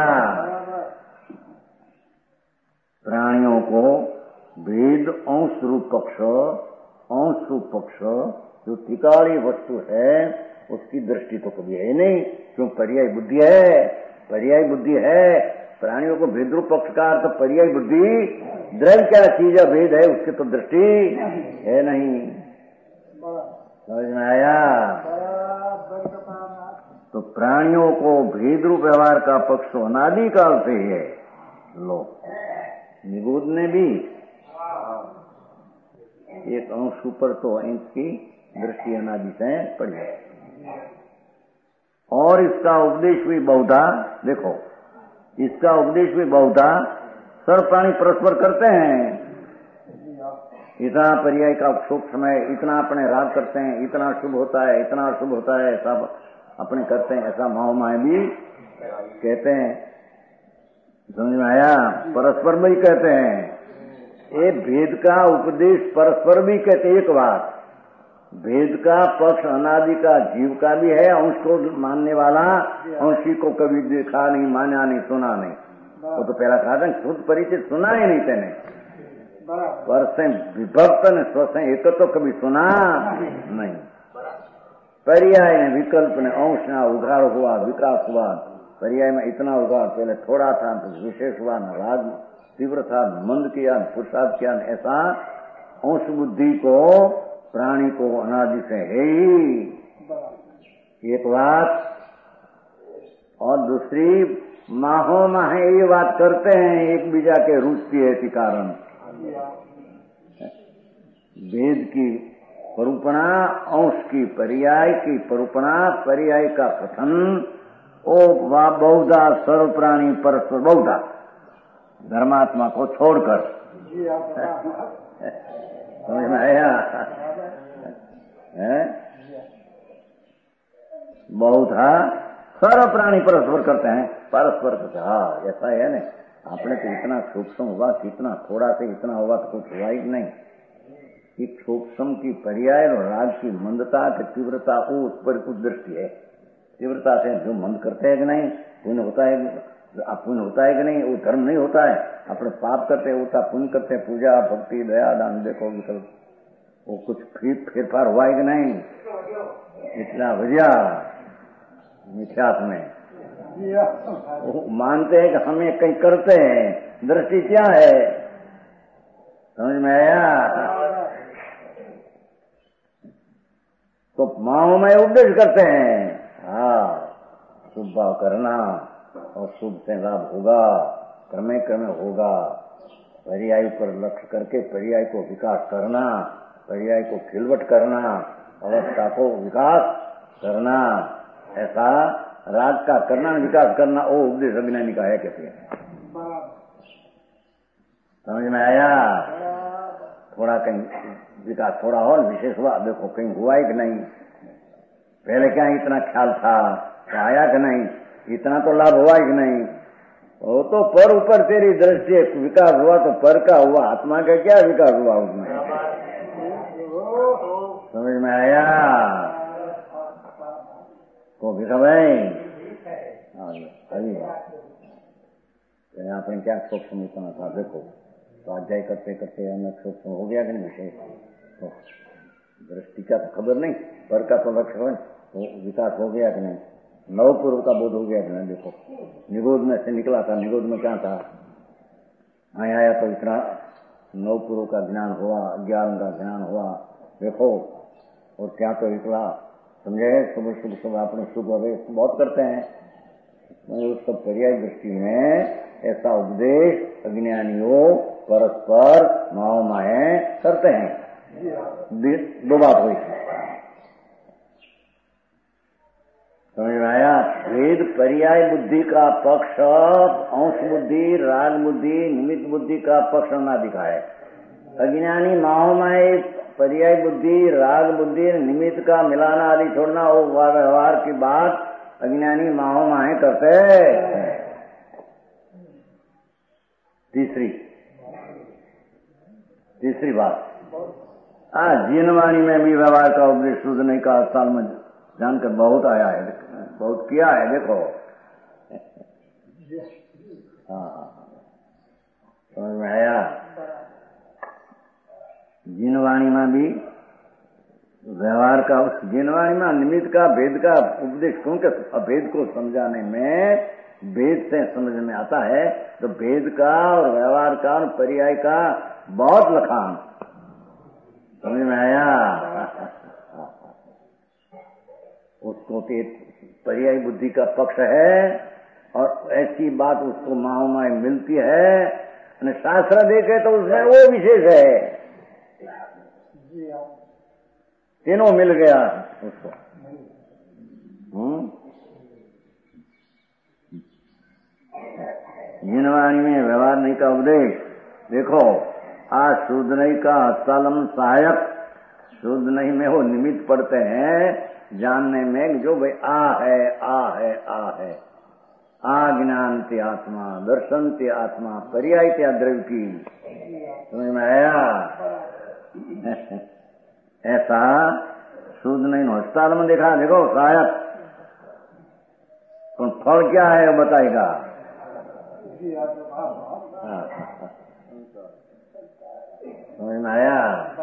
प्राणियों को भेद अंश रूप पक्ष, अंश रूप पक्ष जो त्रिकाली वस्तु है, उसकी दृष्टि तो कभी है नहीं। क्यों? पर्याय बुद्धि है, पर्याय बुद्धि है। प्राणियों को भेद रूप पक्ष का अर्थ पर्याय बुद्धि, द्रव्य क्या चीज है, भेद है, उसकी तो दृष्टि है नहीं। समझ में आया? तो प्राणियों को भेद रूप व्यवहार का पक्ष अनादिकाल से है। लो, निगूढ़ ने भी एक अंश ऊपर तो इंच की दृष्टि अनादि से पड़ी है, और इसका उपदेश भी बहुधा, देखो इसका उपदेश भी बहुधा सर्व प्राणी परस्पर करते हैं। इतना पर्याय का शुभ समय, इतना अपने राग करते हैं, इतना शुभ होता है, इतना अशुभ होता है, ऐसा अपने करते हैं, ऐसा माँ भी कहते हैं। समझ में आया? परस्पर भी कहते हैं। ये भेद का उपदेश परस्पर भी कहते हैं। एक बात, भेद का पक्ष अनादि का जीव का भी है, अंश को मानने वाला अंशी को कभी देखा नहीं, माना नहीं, सुना नहीं। वो तो पहला कहा था, खुद परिचित सुना ही नहीं तेने, पर से विभक्त ने स्वयं एक तो कभी सुना नहीं। पर्याय ने, विकल्प ने, अंश ना उघाड़ हुआ, विकास हुआ। पर्याय में इतना उघाड़, पहले थोड़ा था तो विशेष हुआ, न राग तीव्र था, मंद किया, पुरुषार्थ किया, ऐसा अंश बुद्धि को प्राणी को अनादि से है ही। एक बात, और दूसरी माहो माहे ये बात करते हैं एक बीजा के रुचि है के कारण। वेद की परूपणा, अंश की पर्याय की परूपणा, पर्याय का कथन, ओ बहुधा सर्व प्राणी परस्पर बहुधा, धर्मात्मा को छोड़कर। समझ में आया? बहुधा सर्व प्राणी परस्पर करते हैं, परस्पर करते। हाँ, ऐसा है ना, आपने तो इतना सूक्ष्म हुआ, कितना थोड़ा से इतना हुआ तो कुछ हुआ ही नहीं। कि सूक्ष्म की पर्याय और राग की मंदता की तीव्रता, वो उस पर कुछ दृष्टि है। तीव्रता से जो मंद करते हैं कि नहीं, पुण्य होता है, पुण्य होता है कि नहीं, वो धर्म नहीं होता है। अपने पाप करते हैं, होता पुण्य करते हैं, पूजा भक्ति दया दान, देखो विकल्प, वो कुछ फेरफार हुआ है कि नहीं। इतना बढ़िया मिथ्यात्व में वो मानते हैं कि हमें कहीं करते हैं, दृष्टि क्या है? समझ में आया? तो माओ में उपदेश करते हैं, हाँ शुभ भाव करना और शुभ से लाभ होगा, क्रमे क्रमे होगा। पर्याय पर लक्ष्य करके पर्याय को विकास करना, पर्याय को खिलवट करना, अवस्था को विकास करना, ऐसा राग का करना, विकास करना, वो उपदेश अज्ञानी का है। कहते हैं, समझ में आया? थोड़ा कहीं विकास थोड़ा और विशेष हुआ, देखो कहीं हुआ ही कि नहीं। पहले क्या इतना ख्याल था, तो आया कि नहीं, इतना तो लाभ हुआ ही कि नहीं। वो तो पर ऊपर तेरी दृष्टि विकास हुआ तो पर का हुआ, आत्मा का क्या विकास हुआ उसमें? समझ में आया? को भी भाई आपने क्या सूक्ष्म इतना था, देखो स्वाध्याय करते करते हमें सूक्ष्म हो गया कि नहीं विषय, तो दृष्टि का तो खबर नहीं, पर का तो लक्ष्य हो, तो विकास हो गया कि नहीं, नव पूर्व का बोध हो गया कि नहीं। देखो निगोध में से निकला था, निगोध में क्या था, यहाँ आया तो इतना नव पूर्व का ज्ञान हुआ, ज्ञान का ज्ञान हुआ, देखो, और क्या तो निकला, समझे? सुबह सुबह सुबह अपने शुभ अवेश बहुत करते हैं, उस सब पर्याय दृष्टि में ऐसा उपदेश अज्ञानियों परस्पर माओ माए करते हैं। दो बात हुई, समझ में आया? भेद पर्याय बुद्धि का पक्ष अंश बुद्धि, राग बुद्धि, निमित्त बुद्धि का पक्ष अनादि का है। अज्ञानी माओ माए पर्याय बुद्धि, राग बुद्धि, निमित्त का मिलाना आदि छोड़ना, वो व्यवहार की बात अज्ञानी माहो माहे करते हैं। तीसरी बात, जिनवाणी में भी व्यवहार का उपदेश शुद्ध नहीं का साल में जानकर बहुत आया है, बहुत किया है। देखो हाँ, समझ में आया? जिनवाणी में भी व्यवहार का, उस जिनवाणी में निमित्त का भेद का उपदेश, क्योंकि अभेद को समझाने में भेद से समझ में आता है, तो भेद का और व्यवहार का और पर्याय का बहुत लखान। समझ में आया? उसको पर्यायी बुद्धि का पक्ष है और ऐसी बात उसको माओमाय मिलती है, शास्त्र देखे तो उसमें वो विशेष है, तीनों मिल गया उसको। जिनवाणी में व्यवहार नहीं का उपदेश देखो, आज शुद्ध नहीं का हस्तालम सहायक, शुद्ध नहीं में वो निमित्त पड़ते हैं जानने में जो भाई आ है, आ है, आ है, आ ज्ञान ते आत्मा, दर्शन ते आत्मा, पर्याय ते द्रव्य की, समझ में आया? ऐसा शुद्ध नहीं हस्ताल में देखा, देखो सहायक, तो फल क्या है वो बताएगा। समझ में आया?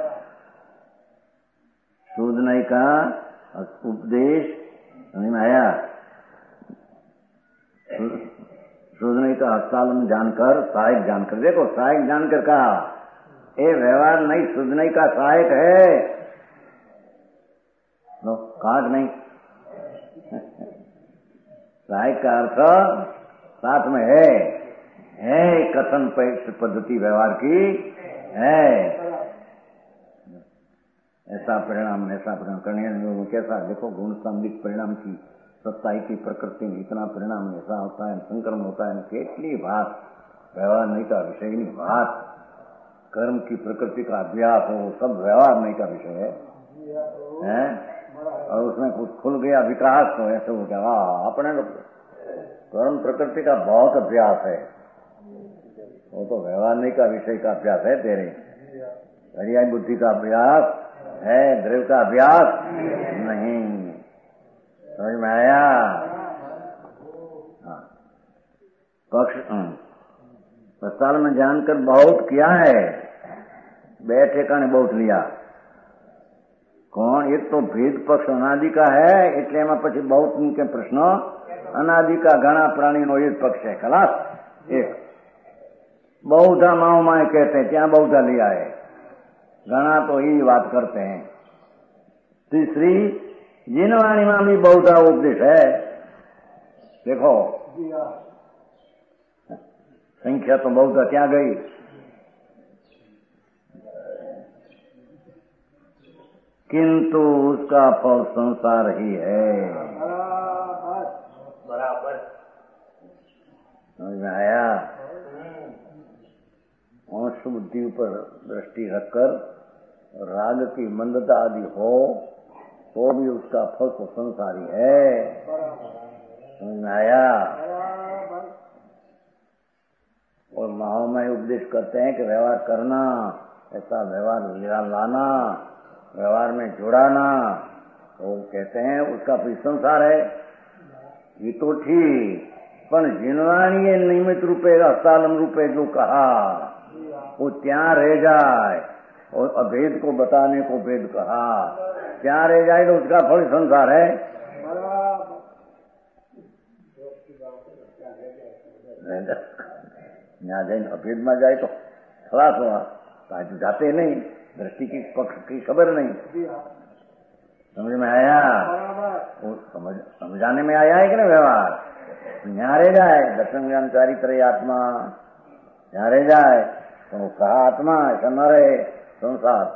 शुद्ध नहीं का उपदेश समझ में आया? शुद्ध नहीं का हस्तालम जानकर, सहायक जानकर, देखो सहायक जानकर कहा, ये व्यवहार नहीं शुद्ध नहीं का सहायक है, लो कहा नहीं सहायक का अर्थ साथ में है कथन पद्धति व्यवहार की है, ऐसा परिणाम करने में कैसा देखो, गुण सामलिक परिणाम की सत्ता की प्रकृति में इतना परिणाम ऐसा होता है, संक्रमण होता है, केटली बात व्यवहार नहीं का विषय नहीं, बात कर्म की प्रकृति का अभ्यास हो, सब व्यवहार नहीं का विषय है? और उसमें कुछ खुल गया विकास तो ऐसे हो गया, अपने कर्म प्रकृति का बहुत अभ्यास है, वो तो व्यवहार नहीं का विषय का अभ्यास है, तेरे पर्याय बुद्धि का अभ्यास है, द्रव्य का अभ्यास नहीं। समझ में आया? पक्ष अस्पताल में जानकर बहुत किया है, बैठे काने बहुत लिया। कौन? एक तो भेद पक्ष अनादि का है, એટલે એમાં પછી बहुत के प्रश्न अनादि का घना प्राणी नो एक पक्ष है, खलास। एक बहुधा माओ माए कहते हैं, क्या बहुधा लिया है, घना तो यही बात करते हैं। तीसरी जिनवाणी में भी बहुधा उपदेश है, देखो संख्या तो बहुधा क्या गई, किंतु उसका फल संसार ही है। बराबर समझ में आया? अंश बुद्धि पर दृष्टि रखकर राग की मंदता आदि हो तो भी उसका फल तो संसार ही है। समझ में आया? और महामय उपदेश करते हैं कि व्यवहार करना, ऐसा व्यवहार लाना, व्यवहार में जुड़ाना, तो कहते हैं उसका भी संसार है। ये तो ठीक, पर जिनवाणी निमित्त रूपे हस्तालम रूपे जो कहा वो ત્યાં रह जाए, और अभेद को बताने को भेद कहा, ત્યાં रह जाए तो उसका फल संसार है। यहाँ जाए अभेद में जाए तो खलास हुआ, तो जाते नहीं, दृष्टि की पक्ष की खबर नहीं। समझ में आया? वो समझाने में आया है कि ना व्यवहार, यहाँ रह जाए दर्शन ज्ञानकारी तरह आत्मा, यहाँ रह जाए तो वो कहा आत्मा, ऐसा न रहे संसार।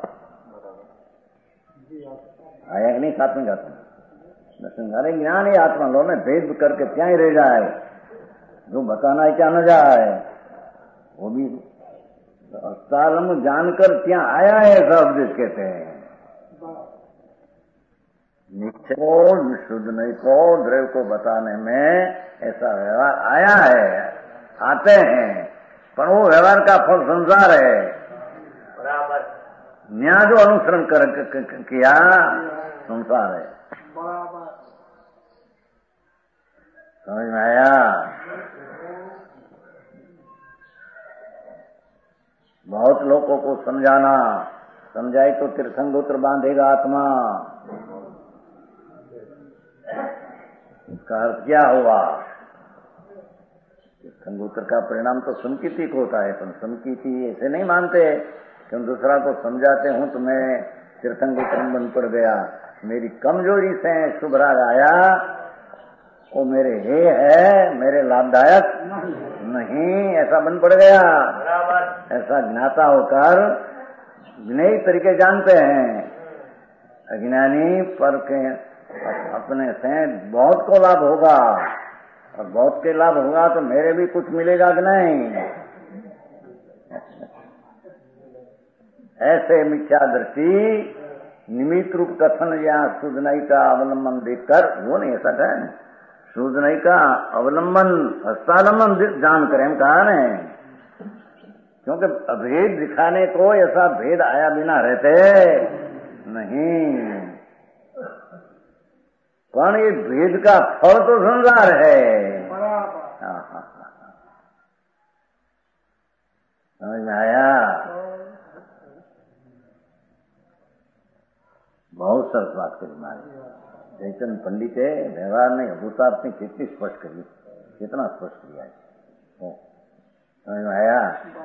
आया कि नहीं? साथ में जाता दर्शन अरे ज्ञान ही आत्मा लो ने भेद करके क्या ही रह जाए, जो बताना है क्या न जाए, वो भी अस्तालम जानकर क्या आया है, ऐसा उपदेश कहते हैं। निश्चय को शुद्ध नहीं को द्रव्य को बताने में ऐसा व्यवहार आया है, आते हैं, पर वो व्यवहार का फल संसार है। बराबर न्याय जो अनुसरण किया संसार है। समझ में आया? बहुत लोगों को समझाना, समझाए तो तीर्थंगोत्र बांधेगा आत्मा, इसका अर्थ क्या हुआ? तीर्थंगोत्र का परिणाम तो संकीर्तिक होता है, पर संकीर्ति ऐसे नहीं मानते कि हम दूसरा को समझाते हूं तो मैं तीर्थंगोत्र बन पड़ गया, मेरी कमजोरी से शुभ राग आया वो मेरे है मेरे लाभदायक नहीं, ऐसा बन पड़ गया। ऐसा ज्ञाता होकर नई तरीके जानते हैं। अज्ञानी पर के अपने से बहुत को लाभ होगा, और बहुत के लाभ होगा तो मेरे भी कुछ मिलेगा कि नहीं। ऐसे मिथ्या दृष्टि निमित्त रूप कथन या सुधनाई का अवलंबन देखकर, वो नहीं ऐसा कहे, सुधनाई का अवलंबन हस्तालंबन जान कर हम कहा नहीं, क्योंकि अभेद दिखाने को ऐसा भेद आया बिना रहते नहीं। पर ये भेद का फल तो संसार है। समझ में आया? बहुत सरस बात करी मारी जयचंद पंडित है। व्यवहार ने अभूतार्थ ने कितनी स्पष्ट करी, कितना स्पष्ट किया है। समझ में आया?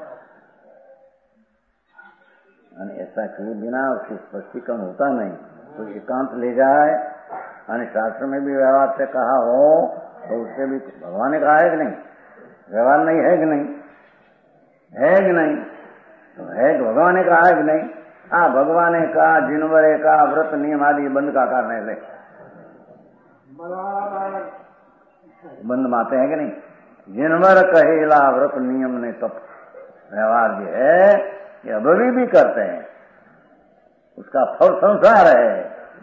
ऐसा किए बिना उसकी स्पष्टीकरण होता नहीं। तो एकांत ले जाए, शास्त्र में भी व्यवहार से कहा हो तो उससे भी भगवान ने कहा है कि नहीं? व्यवहार नहीं है कि नहीं? है कि नहीं? तो है कि भगवान ने कहा है कि नहीं? हाँ, भगवान ने कहा जिनवरे का व्रत नियम आदि बंद का कारण है, बंद माते हैं कि नहीं? जिनवर कहेला व्रत नियम ने तप। व्यवहार जो है ये अभवी भी करते हैं, उसका फल संसार है।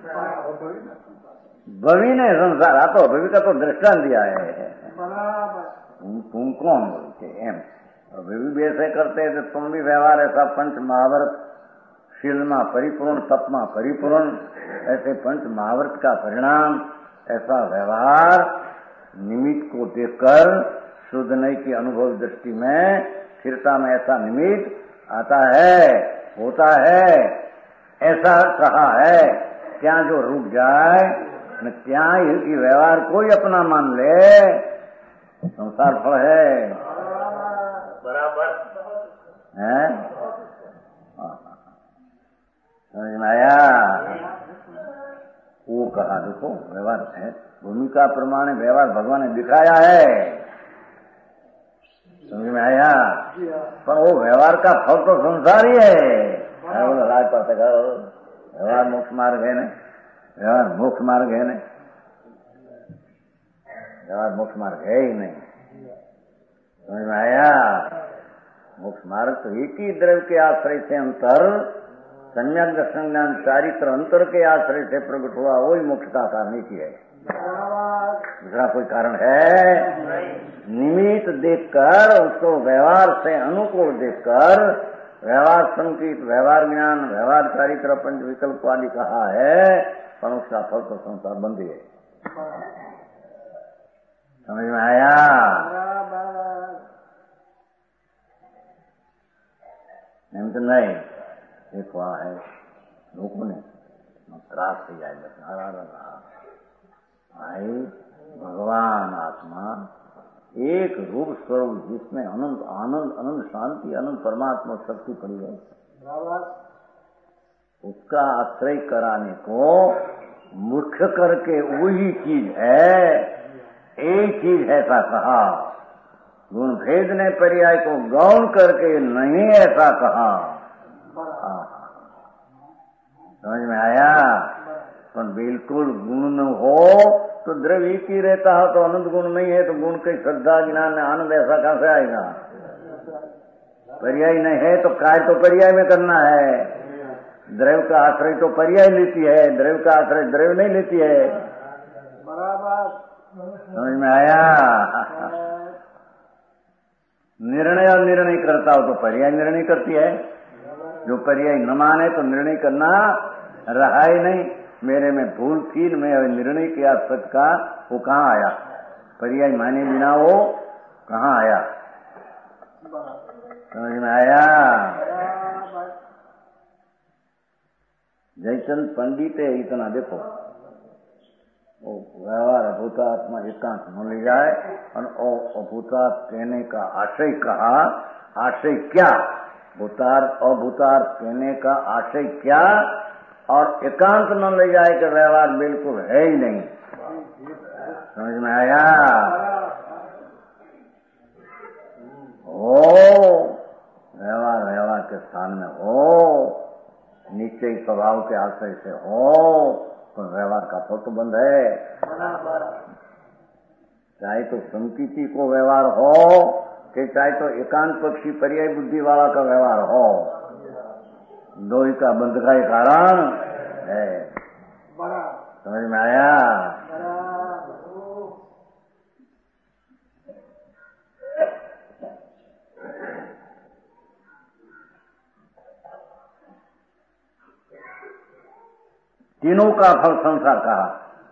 भवी ने संसार आ तो अभवी का तो दृष्टांत दिया है। तुम कौन बोलते एम अभवी भी ऐसे करते हैं तो तुम भी व्यवहार ऐसा पंच महावर्त शील में परिपूर्ण, तप में परिपूर्ण, ऐसे पंच महावर्त का परिणाम ऐसा व्यवहार निमित्त को देखकर शुद्ध नहीं की अनुभव दृष्टि में स्थिरता में ऐसा निमित्त आता है, होता है। ऐसा कहा है, क्या जो रुक जाए न क्या ही व्यवहार कोई अपना मान ले, संसार फल है बराबर है। समझ में आया? वो कहा देखो व्यवहार है, भूमिका प्रमाण व्यवहार भगवान ने दिखाया है। समझ में आया? पर वो व्यवहार का फल तो संसार ही है। राज पाते का व्यवहार मोक्ष मार्ग है, व्यवहार मोक्ष मार्ग है, व्यवहार मोक्ष मार्ग है ही नहीं। समझ में आया? मोक्ष मार्ग तो एक ही द्रव्य के आश्रय से अंतर, सम्यक दर्शन ज्ञान चारित्र अंतर के आश्रय से प्रकट हुआ, वही मोक्ष का कारण ही है। दूसरा कोई कारण है? निमित्त देखकर उसको व्यवहार से अनुकूल देखकर व्यवहार संकेत, व्यवहार ज्ञान, व्यवहार चारित्र, पंच विकल्प आदि कहा है, पर उसका फल तो संसार बंदी है। समझ में आया? नहीं एक वहां है लोगों ने त्रास से जाएगा भाई, भगवान आत्मा एक रूप स्वरूप जिसमें अनंत आनंद, अनंत शांति, अनंत परमात्मा शक्ति पड़ी है, उसका आश्रय कराने को मुख्य करके वही चीज है, एक चीज है ऐसा कहा। गुण भेद ने पर्याय को गौण करके नहीं ऐसा कहा। समझ में आया? पर बिल्कुल गुण न हो तो द्रव्य एक ही रहता है, तो अनंत गुण नहीं है तो गुण के श्रद्धा ज्ञान आनंद ऐसा कहां से आएगा? पर्याय नहीं है तो कार्य तो पर्याय में करना है। द्रव्य का आश्रय तो पर्याय लेती है, द्रव्य का आश्रय द्रव्य नहीं लेती है। बराबर समझ में आया? निर्णय और निर्णय करता हो तो पर्याय निर्णय करती है, जो पर्याय न माने तो निर्णय करना रहा ही नहीं। मेरे में भूल थी, मैं निर्णय किया सच का, वो कहाँ आया? पर्याय माने बिना वो कहाँ आया? समझ में आया? जयचंद पंडित है इतना देखो, वो व्यवहार अभूतात्मा एकांत न ले जाए, और अभूतार्थ कहने का आशय कहा। आशय क्या? भूतार्थ अभूतार्थ कहने का आशय क्या? और एकांत न ले जाए कि व्यवहार बिल्कुल है ही नहीं। समझ में आया? हो व्यवहार व्यवहार के स्थान में हो, निश्चय स्वभाव के आश्रय से हो, तो व्यवहार का फल तो बंद है। चाहे तो संकीर्ति को व्यवहार हो कि चाहे तो एकांत पक्षी पर्याय बुद्धि वाला का व्यवहार हो, दो ही का बंध का ही कारण है। समझ में आया? तीनों का फल संसार कहा।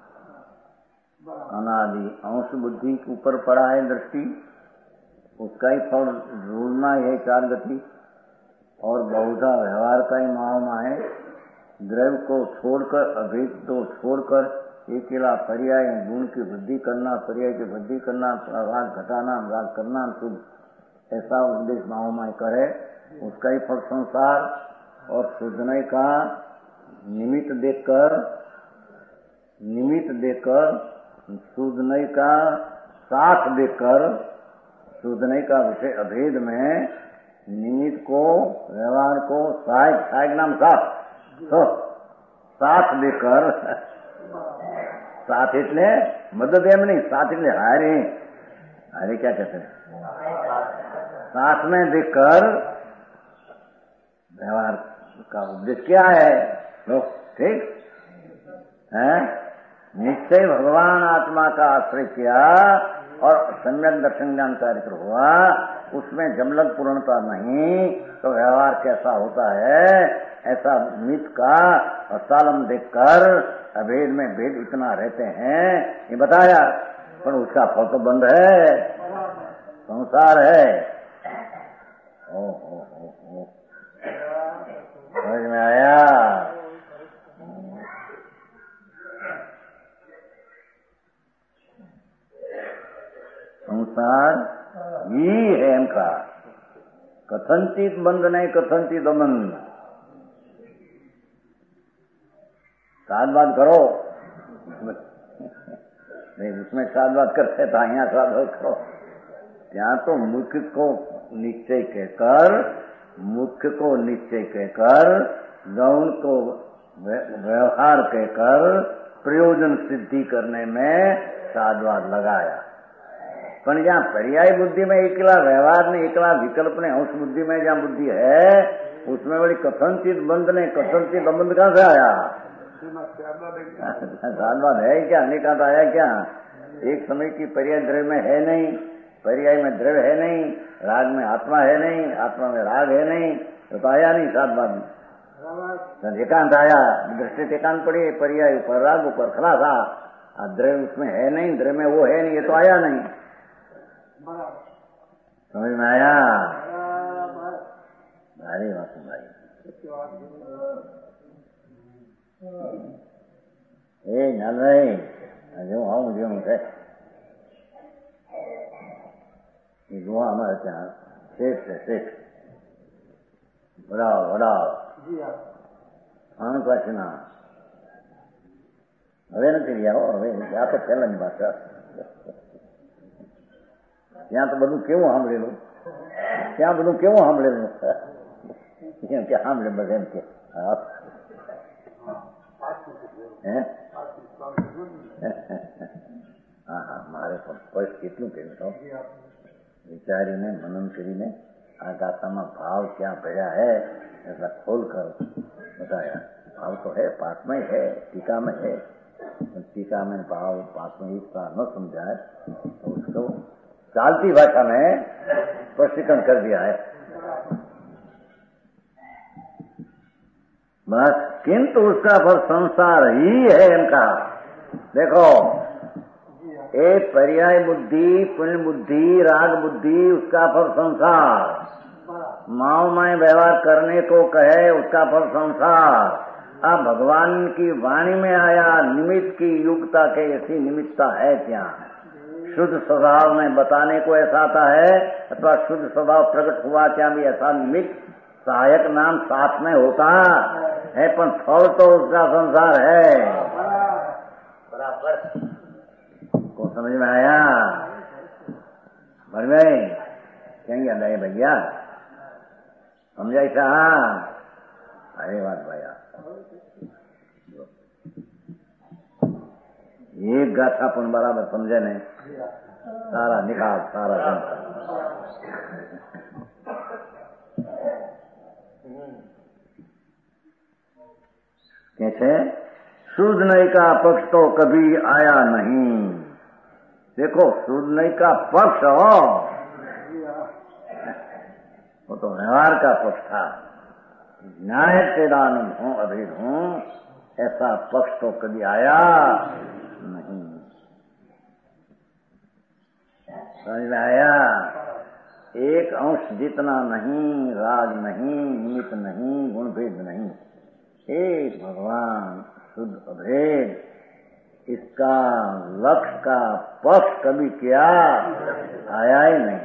अनादि अंश बुद्धि के ऊपर पड़ा है दृष्टि, उसका ही फल ढूंढना है चार गति, और बहुधा व्यवहार का ही मामा है। द्रव्य को छोड़कर, अभेद को छोड़कर अकेला पर्याय गुण की वृद्धि करना, पर्याय की वृद्धि करना, राग घटाना, राग करना, शुभ, ऐसा उपदेश मामा करे, उसका ही फल संसार। और सूझने का निमित्त देकर सूझने का साथ देकर, सूझने का विषय अभेद में निमित्त को, व्यवहार को, सहायक नाम साथ, तो साथ देकर, साथ इतने मदद एम नहीं, साथ इतने हारे क्या कहते हैं, साथ में देकर व्यवहार का उद्देश्य क्या है? लो ठीक है, निश्चय भगवान आत्मा का आश्रय किया और सम्यक दर्शन ज्ञान कार्यक्रम हुआ, उसमें जमलक पूर्णता नहीं, तो व्यवहार कैसा होता है? ऐसा निमित्त का सालम देखकर अभेद में भेद इतना रहते हैं, ये बताया, पर उसका फल तो बंद है, संसार है। ओ समझ में आया? संसार ही है इनका, कथनचित बंद नहीं, कथनचित अबंध। साथ बात करो नहीं, उसमें साथ बात करते था, यहाँ साथ बात करो, यहाँ तो मुख्य को निश्चय कहकर, गौण को व्यवहार कहकर प्रयोजन सिद्धि करने में साधवाद लगाया। पर जहाँ पर्याय बुद्धि में एकला व्यवहार ने, एकला विकल्प ने, अंश बुद्धि में जहाँ बुद्धि है, उसमें बड़ी कथनचित बंद ने, कथनचित अबंध कहाँ से आया? साधवाद है क्या? अनेकांत आया क्या? एक समय की पर्याय द्रव्य में है नहीं, पर्याय में द्रव्य है नहीं, राग में आत्मा है नहीं, आत्मा में राग है नहीं, तो आया नहीं साधवाद में। एकांत आया, दृष्टि एकांत पड़ी, पर्याय ऊपर, राग ऊपर, खलास था, द्रव्य उसमें है नहीं, द्रव्य में वो है नहीं, ये तो आया नहीं। समझ में आया? भारी बात भाई। ज्ञान भाई जो आओ मुझे उनसे दुआ हमारे ત્યાં શેઠ છે, શેઠ વડાવ આનંદ પાછના હવે નથી રહ્યા, હવે આ તો પહેલાની વાત છે. ત્યાં તો બધું કેવું સાંભળેલું, ત્યાં બધું કેવું સાંભળેલું, એમ કે સાંભળે બસ એમ કે હા મારે પણ સ્પષ્ટ કેટલું કહ્યું તો વિચારીને મનન કરીને આ ગાથામાં ભાવ क्या भरा है ऐसा खोल कर बताया. भाव तो है, पास में है, टीका में है, टीका में भाव पास में एकता न समझाए तो उसको चालती भाषा में स्पष्टीकरण कर दिया है बस. किंतु उसका फल संसार ही है इनका. देखो एक पर्याय बुद्धि, पुण्य बुद्धि, राग बुद्धि, उसका फल संसार. माओ में व्यवहार करने को कहे उसका फल संसार. अब भगवान की वाणी में आया निमित्त की युक्ता के ऐसी निमित्ता है क्या? शुद्ध स्वभाव में बताने को ऐसा आता है अथवा शुद्ध स्वभाव प्रकट हुआ क्या भी ऐसा निमित्त सहायक नाम साथ में होता है, पर फल तो उसका संसार है. बराबर को समझ में आया? भर गए कहेंगे अरे भैया समझा ऐसा? अरे बात भैया एक गाथा पुन बराबर समझे नहीं, सारा निकाल सारा जनता कैसे सूझने का पक्ष तो कभी आया नहीं। देखो सूझने का पक्ष हो वो तो व्यवहार का पक्ष था। न्याय तेदानंद हूं अभेद हूं ऐसा पक्ष तो कभी आया नहीं। समझ में आया? एक अंश जितना नहीं, राग नहीं, निमित्त नहीं, गुण भेद नहीं, एक भगवान शुद्ध अभेद, इसका लक्ष्य का पक्ष कभी किया आया ही नहीं।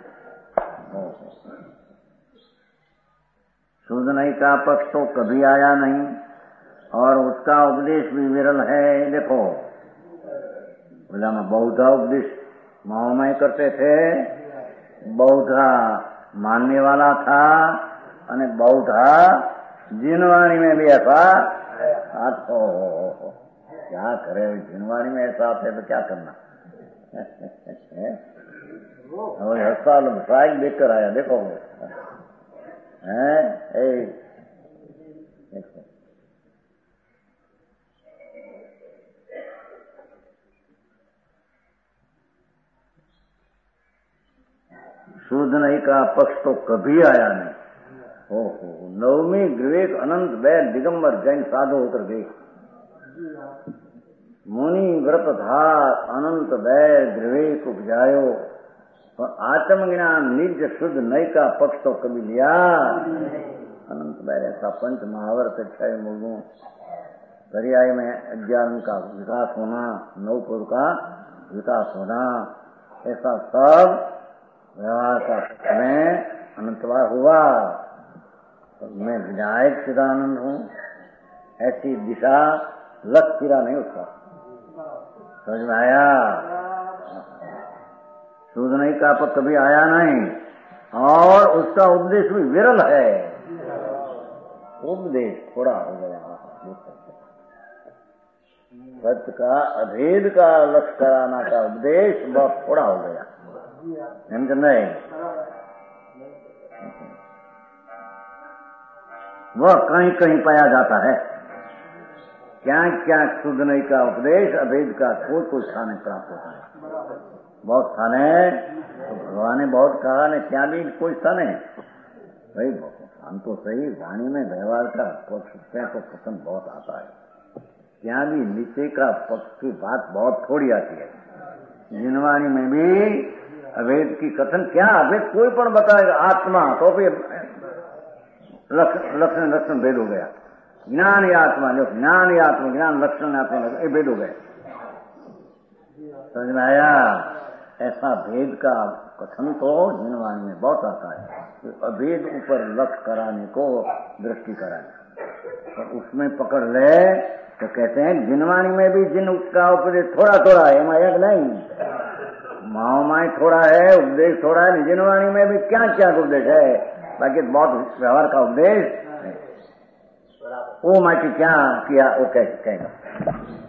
शुद्ध नहीं का पक्ष तो कभी आया नहीं और उसका उपदेश भी विरल है। देखो बोला मैं बौद्धा उपदेश महामय करते थे, बौद्धा मानने वाला था और बौद्धा जिनवाणी में भी ऐसा क्या करे, जिनवाणी में ऐसा आते तो क्या करना। और अस्पताल में साइक देखकर आया, देखो शुद्ध नहीं का पक्ष तो कभी आया नहीं। ओहो नवमी विवेक अनंत वैद दिगंबर जैन साधु होकर देख, मुनि व्रत धार अनंत वैद विवेक उपजायो और आत्मज्ञान निज शुद्ध नई का पक्ष तो कभी लिया अनंत वैद। ऐसा पंच महावर्त 6 मूलों पर्याय में अज्ञान का विकास होना, नवपुर का विकास होना, ऐसा सब व्यवहार का पक्ष में अनंतवार हुआ। मैं विनायक चिदानंद हूँ ऐसी दिशा लक्ष्य फिरा नहीं उसका। समझ में आया? सूझने का पक्ष कभी आया नहीं और उसका उपदेश भी विरल है। उपदेश थोड़ा हो गया, सत्य का अभेद का लक्ष्य कराना का उपदेश बहुत थोड़ा हो गया, समझ नहीं? वह कहीं कहीं पाया जाता है। क्या क्या सुधने का उपदेश अभेद का कोई स्थान प्राप्त होता है। बहुत स्थान है तो भगवान ने बहुत कहा ने क्या भी कोई स्थान है भाई। हम तो सही वाणी में व्यवहार का पक्ष तो पसंद बहुत आता है, क्या भी नीचे का पक्ष की बात बहुत थोड़ी आती है। जिनवाणी में भी अभेद की कथन क्या अभेद कोई पण बताएगा। आत्मा तो फिर लक्षण लक्षण भेद हो गया। ज्ञान या आत्मा, जो ज्ञान या आत्मा, ज्ञान लक्षण आत्मा ये भेद हो गए। समझ में आया? ऐसा भेद का कथन तो जिनवाणी में बहुत आता है। अभेद ऊपर लक्ष्य कराने को दृष्टि कराने और उसमें पकड़ ले तो कहते हैं जिनवाणी में भी जिन का उपदेश थोड़ा थोड़ा है, माया नहीं माओमाय थोड़ा है, उपदेश थोड़ा है। जिनवाणी में भी क्या क्या उपदेश है, बाकी बहुत व्यवहार का उपदेश है। वो माटी क्या किया वो कहेगा।